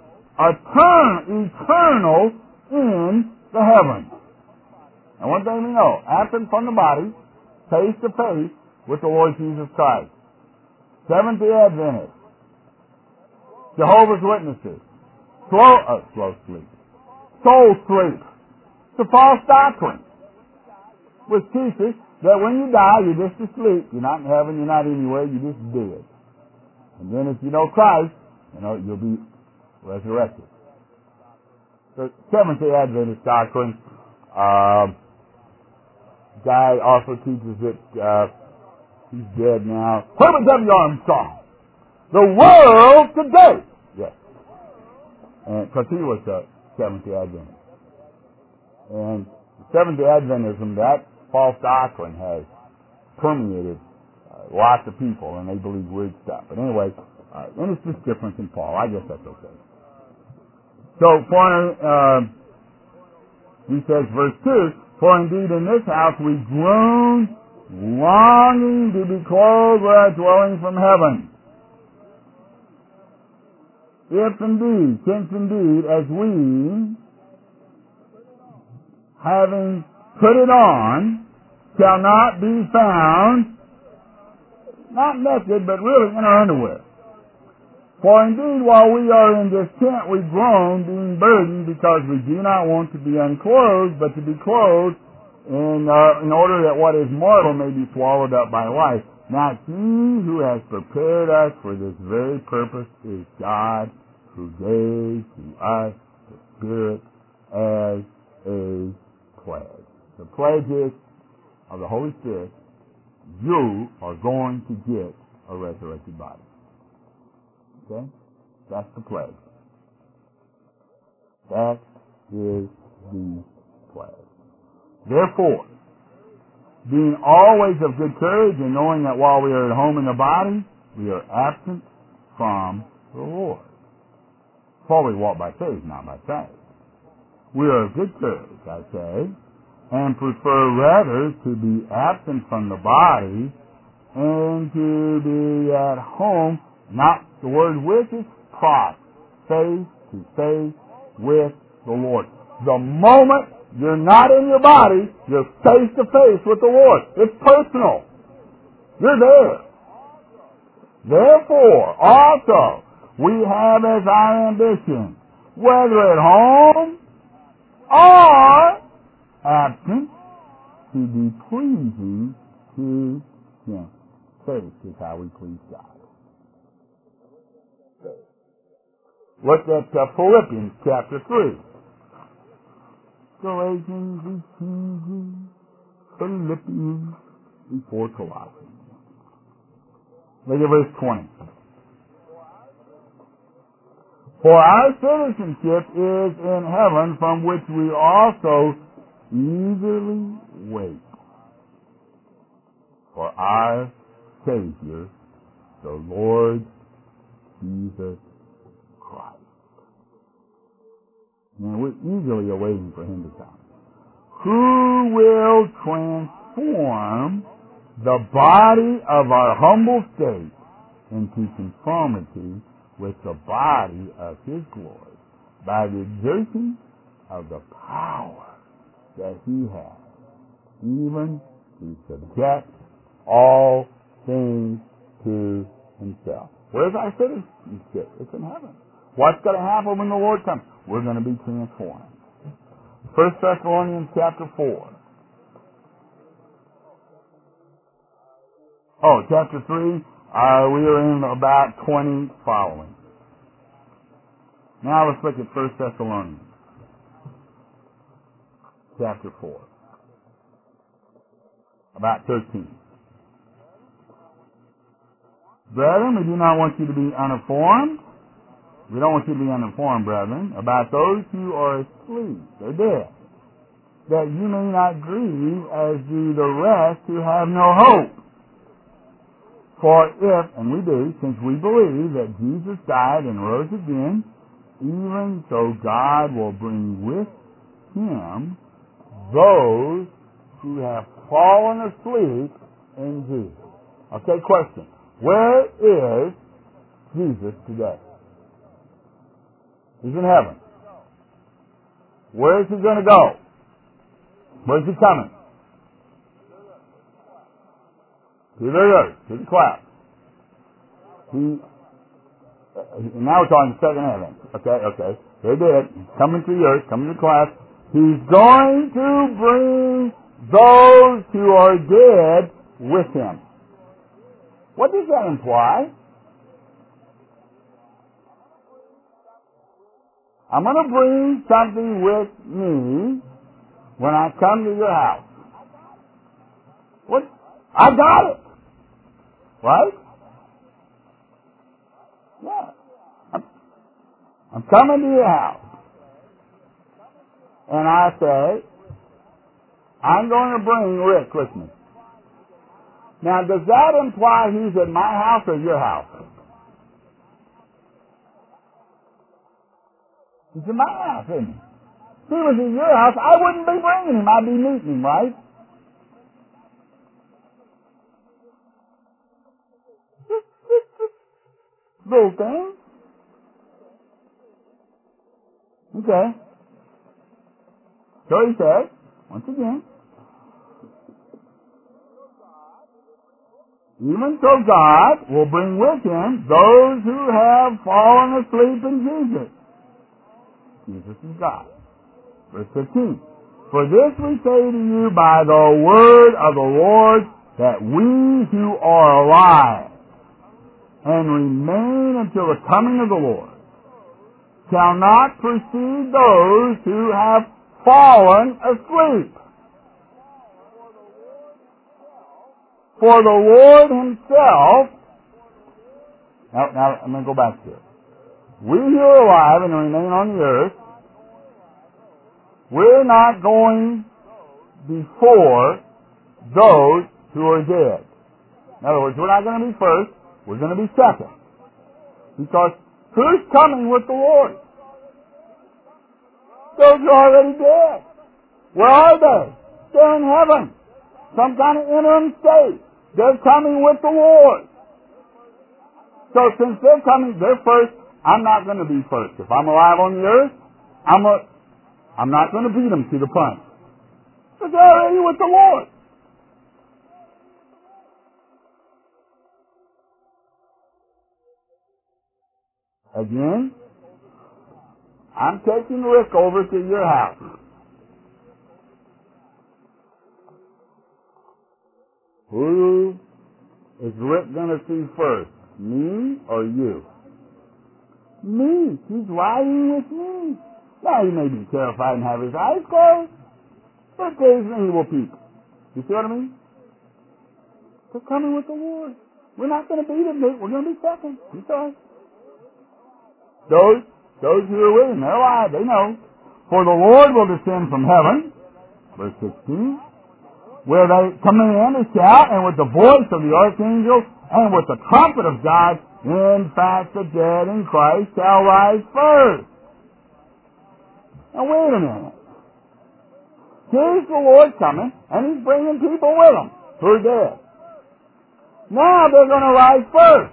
eternal in the heavens. And one thing we know, absent from the body, face to face with the Lord Jesus Christ. Seventh-day Adventists, Jehovah's Witnesses, slow sleep, soul sleep. It's a false doctrine, which teaches that when you die, you're just asleep. You're not in heaven, you're not anywhere, you're just dead. And then if you know Christ, you'll be resurrected. The Seventh-day Adventist doctrine, guy also teaches that, he's dead now, Herbert W. Armstrong, the world today. Yes. Because he was a Seventh-day Adventist. And Seventh-day Adventism, that false doctrine has permeated lots of people, and they believe weird stuff. But anyway, and it's just different than Paul. I guess that's okay. So, he says, verse 2, for indeed in this house we groan, longing to be clothed with our dwelling from heaven. If indeed, since indeed, as we, having put it on, shall not be found, not naked, but really in our underwear. For indeed, while we are in this tent, we groan, being burdened, because we do not want to be unclothed, but to be clothed in order that what is mortal may be swallowed up by life. Now he who has prepared us for this very purpose is God, who gave to us the Spirit as a pledge. The pledge is of the Holy Spirit, you are going to get a resurrected body. Okay? That's the pledge. That is the pledge. Therefore, being always of good courage and knowing that while we are at home in the body, we are absent from the Lord. For we walk by faith, not by sight. We are of good courage, I say, and prefer rather to be absent from the body and to be at home, not the word with is cross, face to face with the Lord. The moment you're not in your body, you're face to face with the Lord. It's personal. You're there. Therefore, also, we have as our ambition, whether at home or absent, to be pleasing to Him. Faith is how we please God. Look at Philippians chapter 3. Galatians, Ephesians, Philippians, before Colossians. Look at verse 20. For our citizenship is in heaven, from which we also eagerly wait for our Savior, the Lord Jesus Christ. And we're eagerly awaiting for Him to come. Who will transform the body of our humble state into conformity with the body of His glory by the exertion of the power that He has, even to subject all things to Himself. Where's our citizenship? It's in heaven. What's going to happen when the Lord comes? We're going to be transformed. 1 Thessalonians chapter 4. Oh, chapter 3, we are in about 20 following. Now let's look at 1 Thessalonians chapter 4. About 13. Brethren, we do not want you to be uninformed. We don't want you to be uninformed, brethren, about those who are asleep. They're dead. That you may not grieve as do the rest who have no hope. For if, and we do, since we believe that Jesus died and rose again, even so God will bring with Him those who have fallen asleep in Jesus. Okay, question. Where is Jesus today? He's in heaven. Where is He going to go? Where's He coming? To the earth, to the clouds. Now we're talking second heaven. Okay. They're dead. He's coming to the earth, coming to the clouds. He's going to bring those who are dead with Him. What does that imply? I'm going to bring something with me when I come to your house. What? I got it. Right? Yeah. I'm coming to your house. And I say, I'm going to bring Rick with me. Now, does that imply he's at my house or your house? He's in my house, isn't he? If he was in your house, I wouldn't be bringing him. I'd be meeting him, right? Little thing. Okay. So he says, once again, even so God will bring with Him those who have fallen asleep in Jesus. Jesus is God. Verse 15. For this we say to you by the word of the Lord, that we who are alive and remain until the coming of the Lord shall not precede those who have fallen asleep. For the Lord Himself, now I'm going to go back to it. We who are alive and remain on the earth, we're not going before those who are dead. In other words, we're not going to be first, we're going to be second. Because who's coming with the Lord? Those are already dead. Where are they? They're in heaven. Some kind of interim state. They're coming with the Lord. So since they're coming, they're first, I'm not going to be first. If I'm alive on the earth, I'm not going to beat them to the punch. Because they're already with the Lord. Again, I'm taking Rick over to your house. Who is Rick going to see first? Me or you? Me. He's riding with me. Now, he may be terrified and have his eyes closed, but occasionally he will peek. You see what I mean? They're coming with the Lord. We're not going to beat him. We're going to be second. I'm sorry. Those who are with him, they're alive. They know. For the Lord will descend from heaven, verse 16, where they come in and shout, and with the voice of the archangel, and with the trumpet of God, in fact the dead in Christ shall rise first. Now wait a minute. Here's the Lord coming, and he's bringing people with him who are dead. Now they're going to rise first.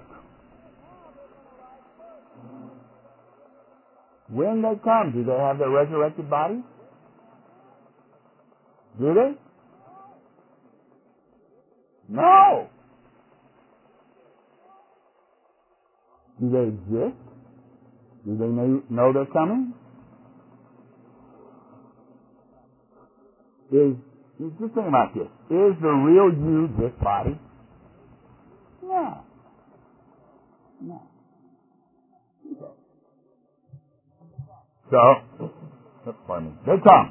When they come, do they have their resurrected bodies? Do they? No. Do they exist? Do they know they're coming? Just think about this. Is the real you this body? No. No. So, pardon me. They come.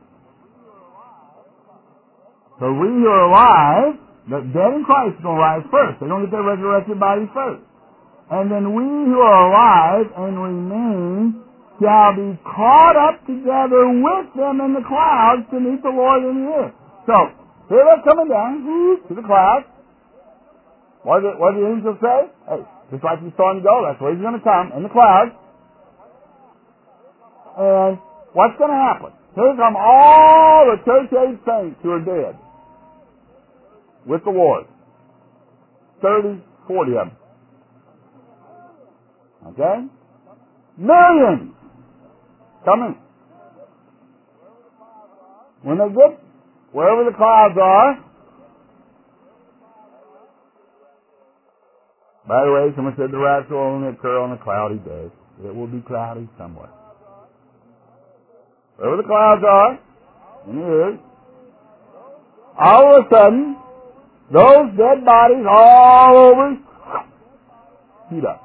So we who are alive, the dead in Christ are going to rise first. They're going to get their resurrected bodies first. And then we who are alive and remain shall be caught up together with them in the clouds to meet the Lord in the air. So, here they're coming down to the clouds. What did the angel say? Hey, just like you saw him go, that's where he's going to come, in the clouds. And what's going to happen? Here come all the church-age saints who are dead with the Lord. 30, 40 of them. Okay? Millions coming. When they get wherever the clouds are. By the way, someone said the rapture will only occur on a cloudy day. It will be cloudy somewhere. Wherever the clouds are, and it is, all of a sudden, those dead bodies all over heat up.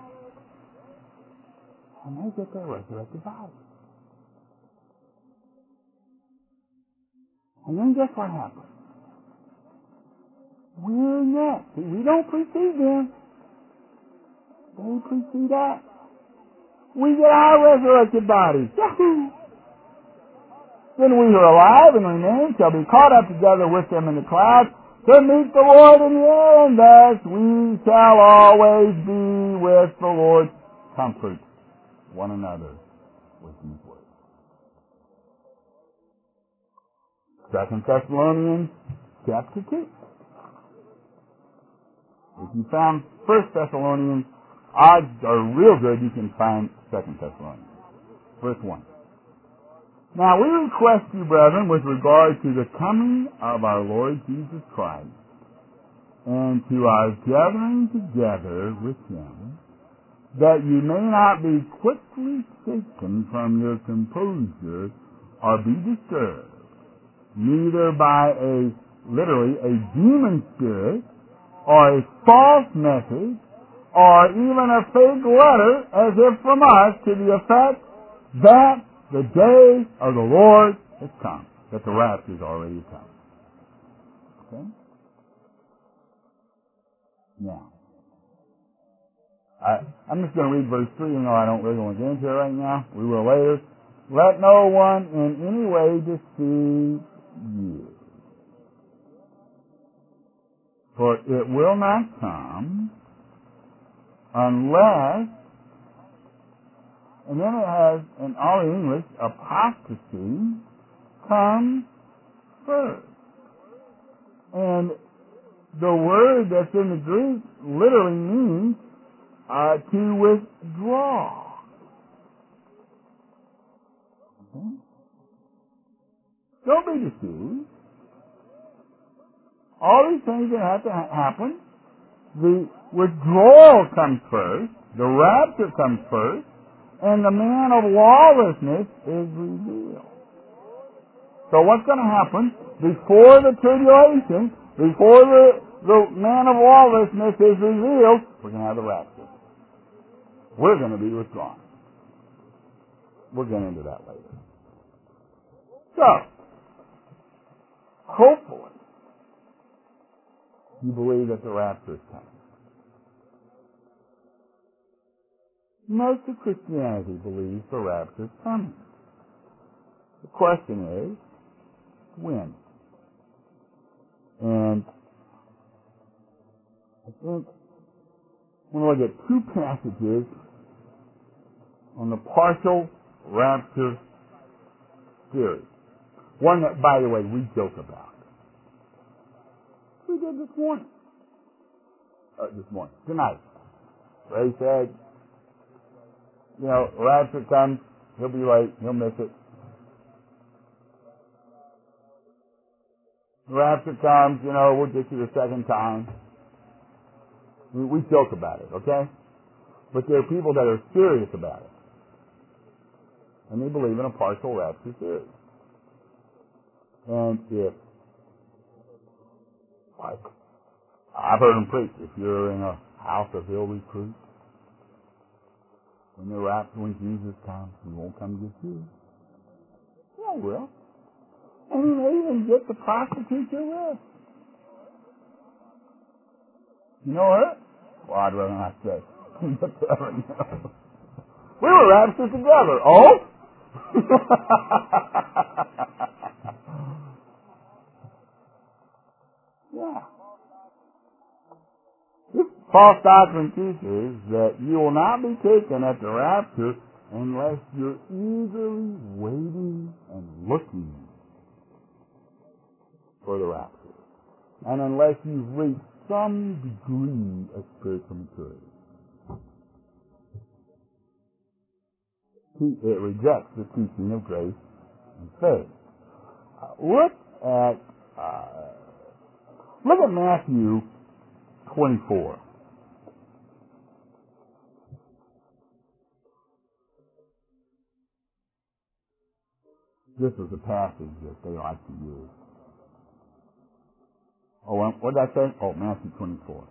And they get their resurrected bodies. And then guess what happens? We're next. See, we don't precede them. They precede us. We get our resurrected bodies. Yahoo! Then we who are alive and remain shall be caught up together with them in the clouds to meet the Lord in the air, and thus we shall always be with the Lord. Comfort one another with these words. 2 Thessalonians chapter 2. If you found 1 Thessalonians, odds are real good you can find 2 Thessalonians. Verse 1. Now we request you, brethren, with regard to the coming of our Lord Jesus Christ, and to our gathering together with him, that you may not be quickly shaken from your composure, or be disturbed, neither by literally a demon spirit, or a false message, or even a fake letter, as if from us, to the effect that the day of the Lord has come, that the rapture has already come. Okay? Now, I'm just going to read verse 3, even though I don't really want to get into it right now. We will later. Let no one in any way deceive you. For it will not come unless, and then it has, in all English, apostasy comes first. And the word that's in the Greek literally means to withdraw. Okay? Don't be deceived. All these things that have to happen. The withdrawal comes first, The rapture comes first, and the man of lawlessness is revealed. So what's going to happen before the tribulation, before the man of lawlessness is revealed? We're going to have the rapture. We're going to be withdrawn. We'll get into that later. So, hopefully, you believe that the rapture is coming. Most of Christianity believes the rapture is coming. The question is, when? And I think we'll look at two passages on the partial rapture theory. One that, by the way, we joke about. We did this morning. Tonight. Ray said, rapture comes, he'll be late, he'll miss it. Rapture comes, we'll get you the second time. We joke about it, okay? But there are people that are serious about it. And they believe in a partial rapture theory. And if, like, I've heard them preach, if you're in a house of ill repute, when Jesus comes, he won't come get you. Yeah, he will. And he may even get the prostitute you're with. You know her? Well, I'd rather not say. We were raptured together. Oh? Yeah. This false doctrine teaches that you will not be taken at the rapture unless you're eagerly waiting and looking for the rapture, and unless you've reached some degree of spiritual maturity. It rejects the teaching of grace and faith. Look at Matthew 24. This is a passage that they like to use. Oh, what did I say? Oh, Matthew 24.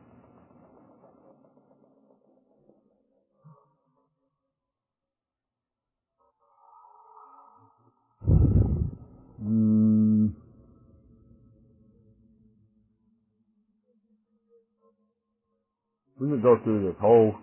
We could go through this whole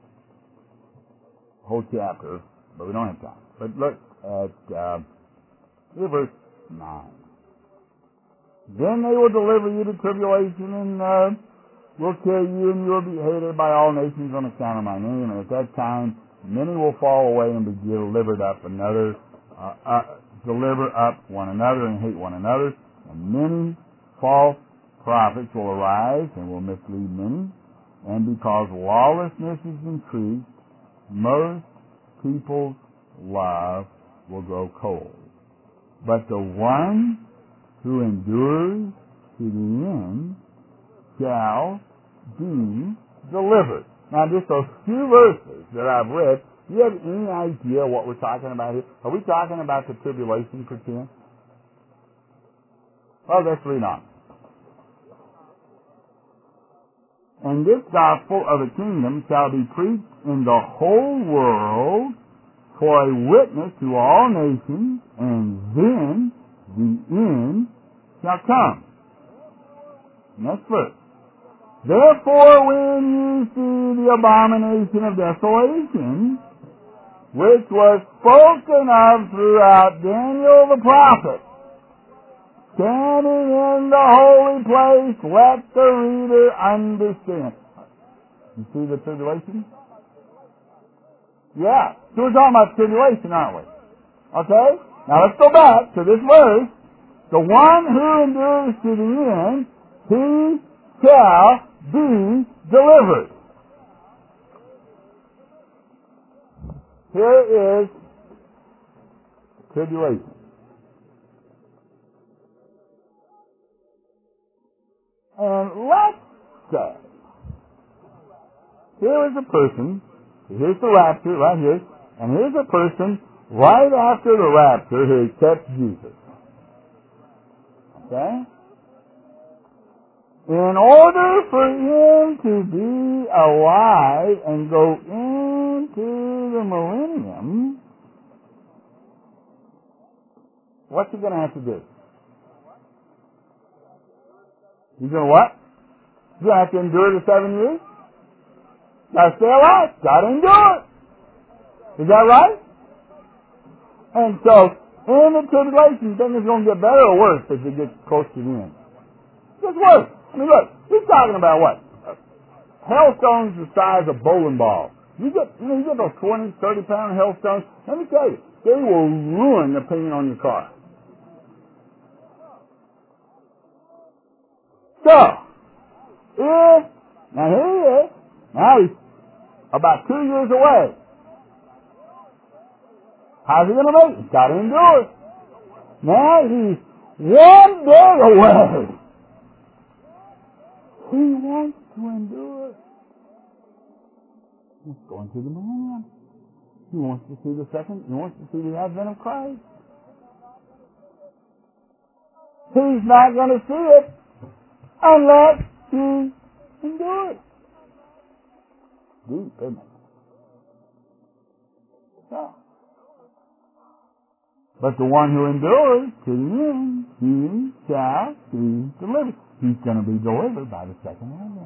chapter, but we don't have time. But look at verse 9. Then they will deliver you to tribulation and will kill you, and you will be hated by all nations on account of my name. And at that time, many will fall away and be delivered up deliver up one another and hate one another. And many false prophets will arise and will mislead many. And because lawlessness is increased, most people's love will grow cold. But the one who endures to the end shall be delivered. Now, just those few verses that I've read, do you have any idea what we're talking about here? Are we talking about the tribulation for 10? Well, let's read on. And this gospel of the kingdom shall be preached in the whole world for a witness to all nations, and then the end shall come. Next verse. Therefore, when you see the abomination of desolation, which was spoken of throughout Daniel the prophet, standing in the holy place, let the reader understand. You see the tribulation? Yeah. So we're talking about tribulation, aren't we? Okay? Now let's go back to this verse. The one who endures to the end, he shall be delivered. Here is tribulation. And let's say, here is a person So here's the rapture right here, and here's a person right after the rapture who accepts Jesus. Okay? In order for him to be alive and go into the millennium, what's he going to have to do? He's going to what? He's going to have to endure the 7 years? Got to stay alive. Got to endure. Is that right? And so, in the tribulation, you think it's going to get better or worse as it gets close to the end? It gets worse. I mean, look, he's talking about what? Hailstones the size of bowling balls. You get those 20, 30-pound hailstones. Let me tell you, they will ruin the paint on your car. So, now here he is. Now he's about 2 years away. How's he going to make it? He's got to endure. Now he's 1 day away. He wants to endure. He's going to the millennium. He wants to see the second. He wants to see the advent of Christ. He's not going to see it unless he endures. Deep, isn't it? So. But the one who endures to the end, he shall be delivered. He's going to be delivered by the second advent.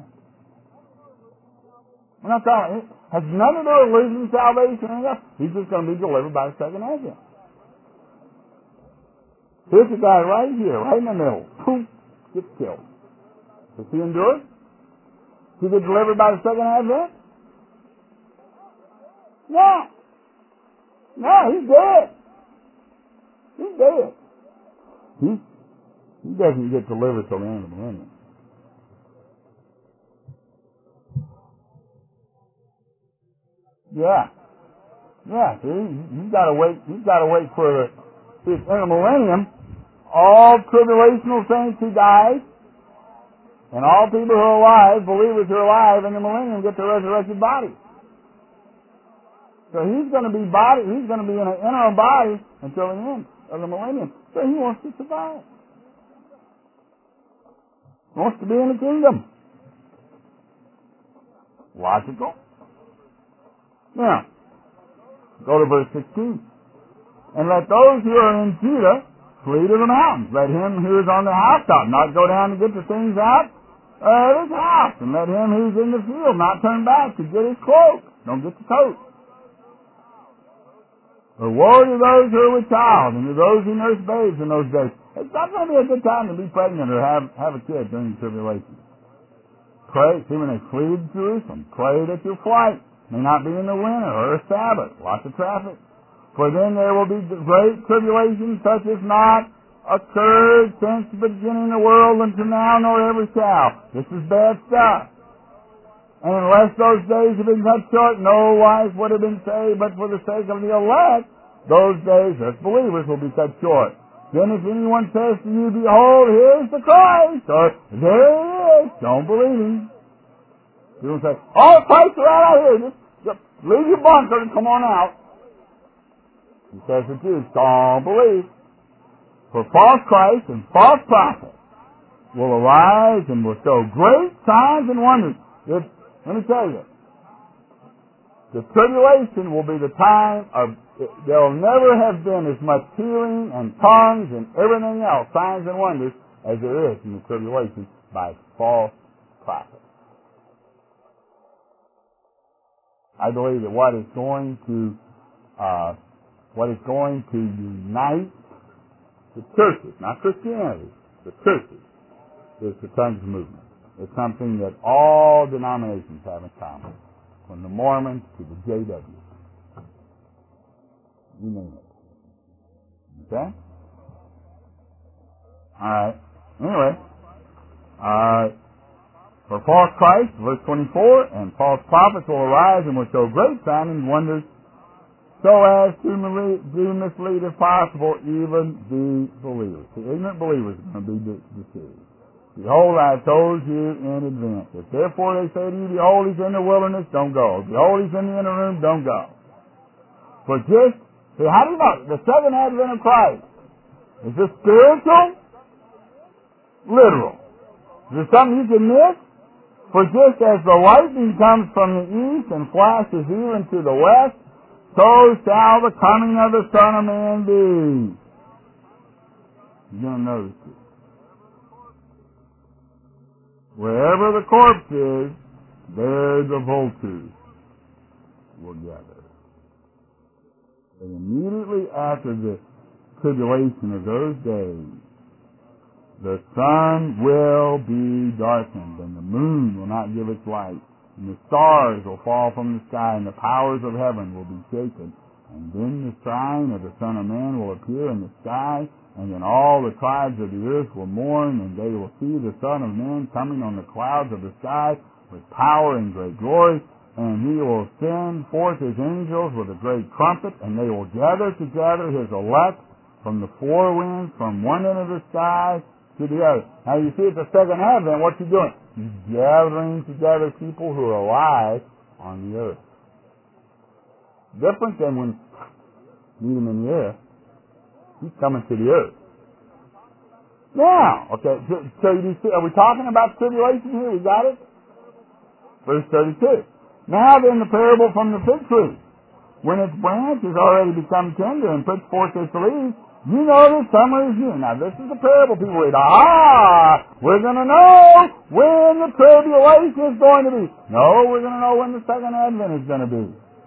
I'm not talking, it has nothing to do with losing salvation or anything else. He's just going to be delivered by the second advent. Here's a guy right here, right in the middle. Poof, gets killed. Does he endure? Does he get delivered by the second advent? No. No, he's dead. He's dead. He doesn't get delivered till the end of the millennium. Yeah. Yeah, see, you've got to wait for the, see, in the millennium, all tribulational saints who died, and all people who are alive, believers who are alive in the millennium, get their resurrected bodies. So he's going to be in an interim body until the end of the millennium. So he wants to survive. He wants to be in the kingdom. Logical. Now, go to verse 16. And let those who are in Judah flee to the mountains. Let him who is on the housetop not go down to get the things out of his house. And let him who's in the field not turn back to get his cloak. Don't get the coat. But woe to those who are with child and to those who nurse babes in those days. It's not going to be a good time to be pregnant or have a kid during the tribulation. Pray, see, when they flee to Jerusalem, pray that your flight may not be in the winter or a Sabbath. Lots of traffic. For then there will be great tribulation such as not occurred since the beginning of the world until now, nor ever shall. This is bad stuff. And unless those days have been cut short, no wise would have been saved, but for the sake of the elect, those days, as believers, will be cut short. Then if anyone says to you, behold, here's the Christ, or there he is, don't believe him. People say, oh, Christ is right out here, just leave your bunker and come on out. He says to Jews, don't believe. For false Christ and false prophets will arise and will show great signs and wonders. Let me tell you, the tribulation will be the time of, there will never have been as much healing and tongues and everything else, signs and wonders, as there is in the tribulation by false prophets. I believe that what is going to unite the churches, not Christianity, the churches, is the tongues movement. It's something that all denominations have in common, from the Mormons to the JW. You name it. Okay? Alright. Anyway, for false Christ, verse 24, and false prophets will arise and will show great signs and wonders, so as to mislead, if possible, even the believers. The ignorant believers are going to be deceived. Behold, I have told you in advance. If therefore they say to you, behold, he's in the wilderness, don't go. Behold, he's in the inner room, don't go. For just, see, how do you know? The second advent of Christ. Is this spiritual? Literal. Is it something you can miss? For just as the lightning comes from the east and flashes even to the west, so shall the coming of the Son of Man be. You're going to notice it. Wherever the corpse is, there the vultures will gather. And immediately after the tribulation of those days, the sun will be darkened, and the moon will not give its light, and the stars will fall from the sky, and the powers of heaven will be shaken. And then the sign of the Son of Man will appear in the sky, and then all the tribes of the earth will mourn, and they will see the Son of Man coming on the clouds of the sky with power and great glory. And he will send forth his angels with a great trumpet, and they will gather together his elect from the four winds, from one end of the sky to the other. Now you see at the second advent, what's he doing? He's gathering together people who are alive on the earth. Different than when you meet him in the air. He's coming to the earth. Now, okay, so you see, are we talking about tribulation here? We got it? Verse 32. Now then the parable from the fig tree. When its branch has already become tender and puts forth its leaves, you know that summer is near. Now this is the parable. People read, we're going to know when the tribulation is going to be. No, we're going to know when the second advent is going to be.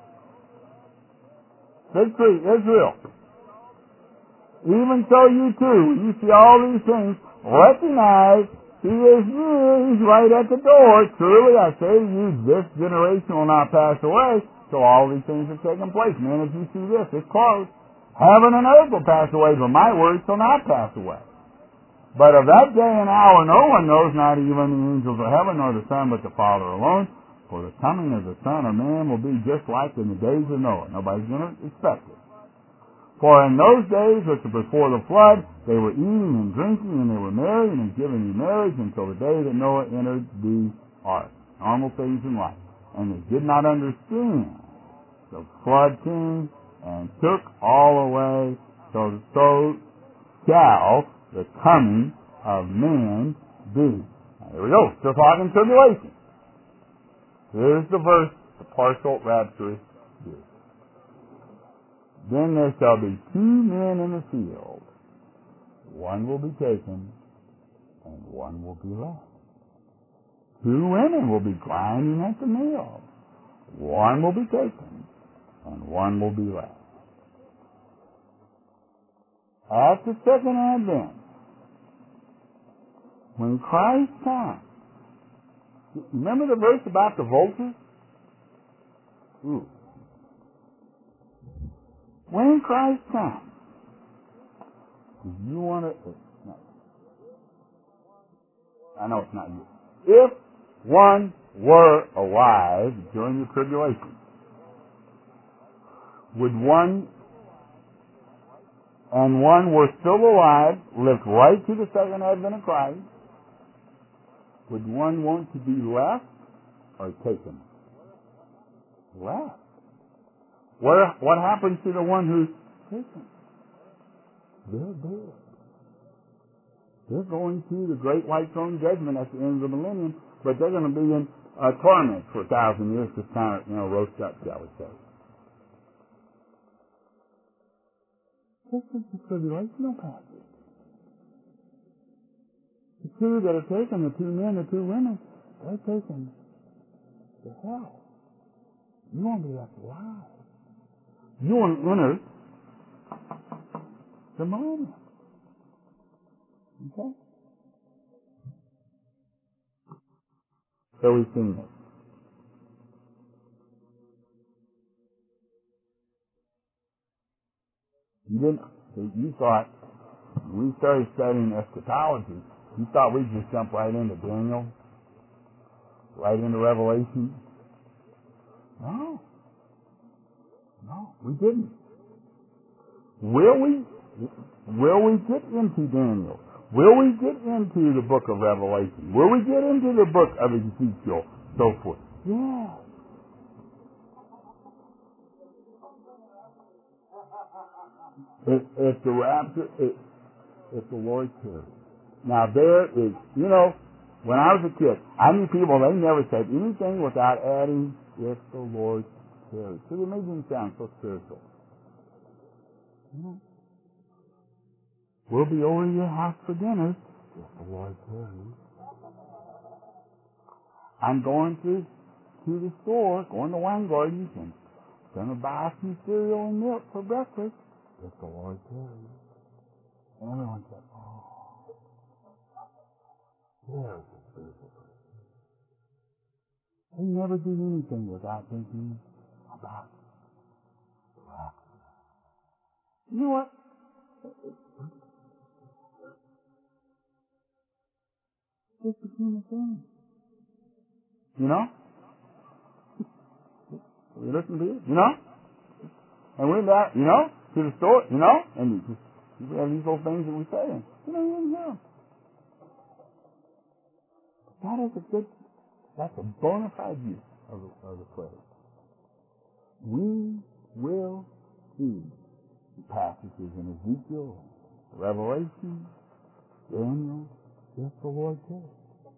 Fig tree, Israel. Even so you too, when you see all these things, recognize he is near, he's right at the door. Truly I say to you, this generation will not pass away till all these things have taken place. Man, if you see this, it's close. Heaven and earth will pass away, but my word shall not pass away. But of that day and hour no one knows, not even the angels of heaven, nor the Son, but the Father alone. For the coming of the Son of Man will be just like in the days of Noah. Nobody's going to expect it. For in those days, which were before the flood, they were eating and drinking, and they were marrying and giving in marriage until the day that Noah entered the ark. Normal things in life. And they did not understand. The flood came and took all away, so shall the coming of man be. Now, here we go. Still talking tribulation. Here's the verse, the partial rapture. Then there shall be two men in the field. One will be taken, and one will be left. Two women will be grinding at the mill. One will be taken, and one will be left. At the second advent, when Christ comes, remember the verse about the vultures? Ooh. When Christ comes, you want to... No. I know it's not you. If one were alive during the tribulation, would one, and one were still alive, lived right to the second advent of Christ, would one want to be left or taken? Left. What happens to the one who's taken? They're dead. They're going to the great white throne judgment at the end of the millennium, but they're going to be in torment for 1,000 years, just kind of, roast up, shall we say. This is the tribulational passage. The two that are taken, the two men, the two women, they're taken to hell. You won't be left alive. You want to enter the millennium. Okay? So we've seen this. You thought, when we started studying eschatology, you thought we'd just jump right into Daniel, right into Revelation. No, we didn't. Will we get into Daniel? Will we get into the book of Revelation? Will we get into the book of Ezekiel? So forth. Yeah. If the rapture, if the Lord cares. Now there is, when I was a kid, I knew people, they never said anything without adding, if the Lord cares. So they made them sound so spiritual. We'll be over to your house for dinner, if the Lord cares. I'm going to the store, going to Weingarten's, and going to buy some cereal and milk for breakfast, if the Lord cares. And everyone said, oh, there's a spiritual person. They never did anything without thinking about the rapture. You know what? It's became a thing. We listen to it, and we're back, to the store, and we have these little things that we say, and you didn't hear them. That's a bona fide use of the phrase. We will see passages in Ezekiel, Revelation, Daniel, if the Lord cares.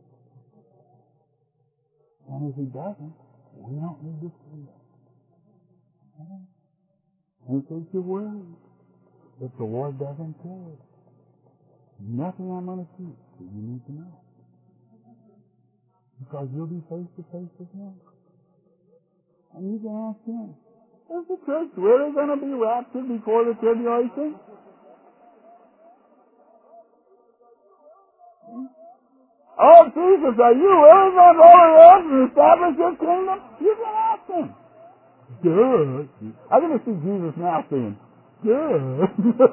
And if he doesn't, we don't need to see it. And he says, you're worried. If the Lord doesn't care, nothing I'm going to teach that you need to know. Because you'll be face to face with him. And you can ask him, is the church really going to be raptured before the tribulation? Oh, Jesus, are you really going to go to earth and establish your kingdom? You can ask him. Good. I'm going to see Jesus now saying, good.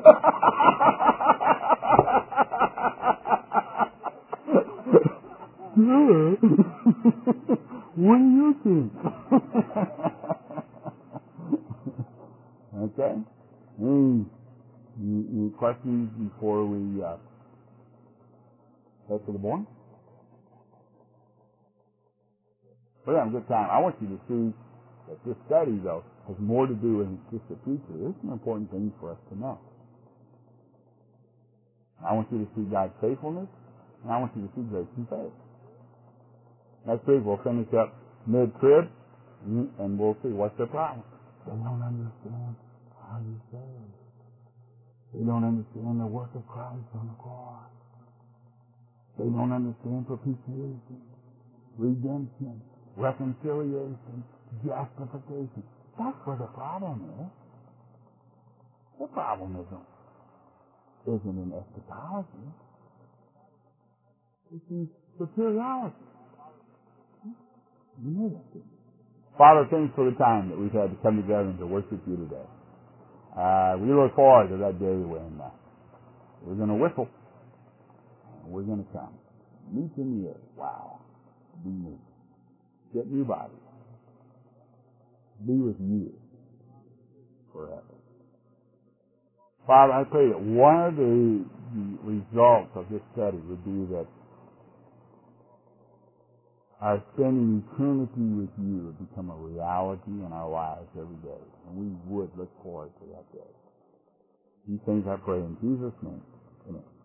Good. What do you think? Okay. Any questions before we head to the morning? We're having a good time. I want you to see that this study, though, has more to do with just the future. This is an important thing for us to know. I want you to see God's faithfulness, and I want you to see grace and faith. Next week we'll finish up mid-trib, and we'll see what's their problem. They don't understand how you save. They don't understand the work of Christ on the cross. They don't understand propitiation, redemption, reconciliation, justification. That's where the problem is. The problem isn't in eschatology. It's in soteriology. You know that. Father, thanks for the time that we've had to come together and to worship you today. We look forward to that day when we're going to whistle. And we're going to come. Meet in the earth. Wow. Be new. Get new bodies. Be with you forever. Father, I pray that one of the results of this study would be that our spending eternity with you would become a reality in our lives every day. And we would look forward to that day. These things I pray in Jesus' name. Amen.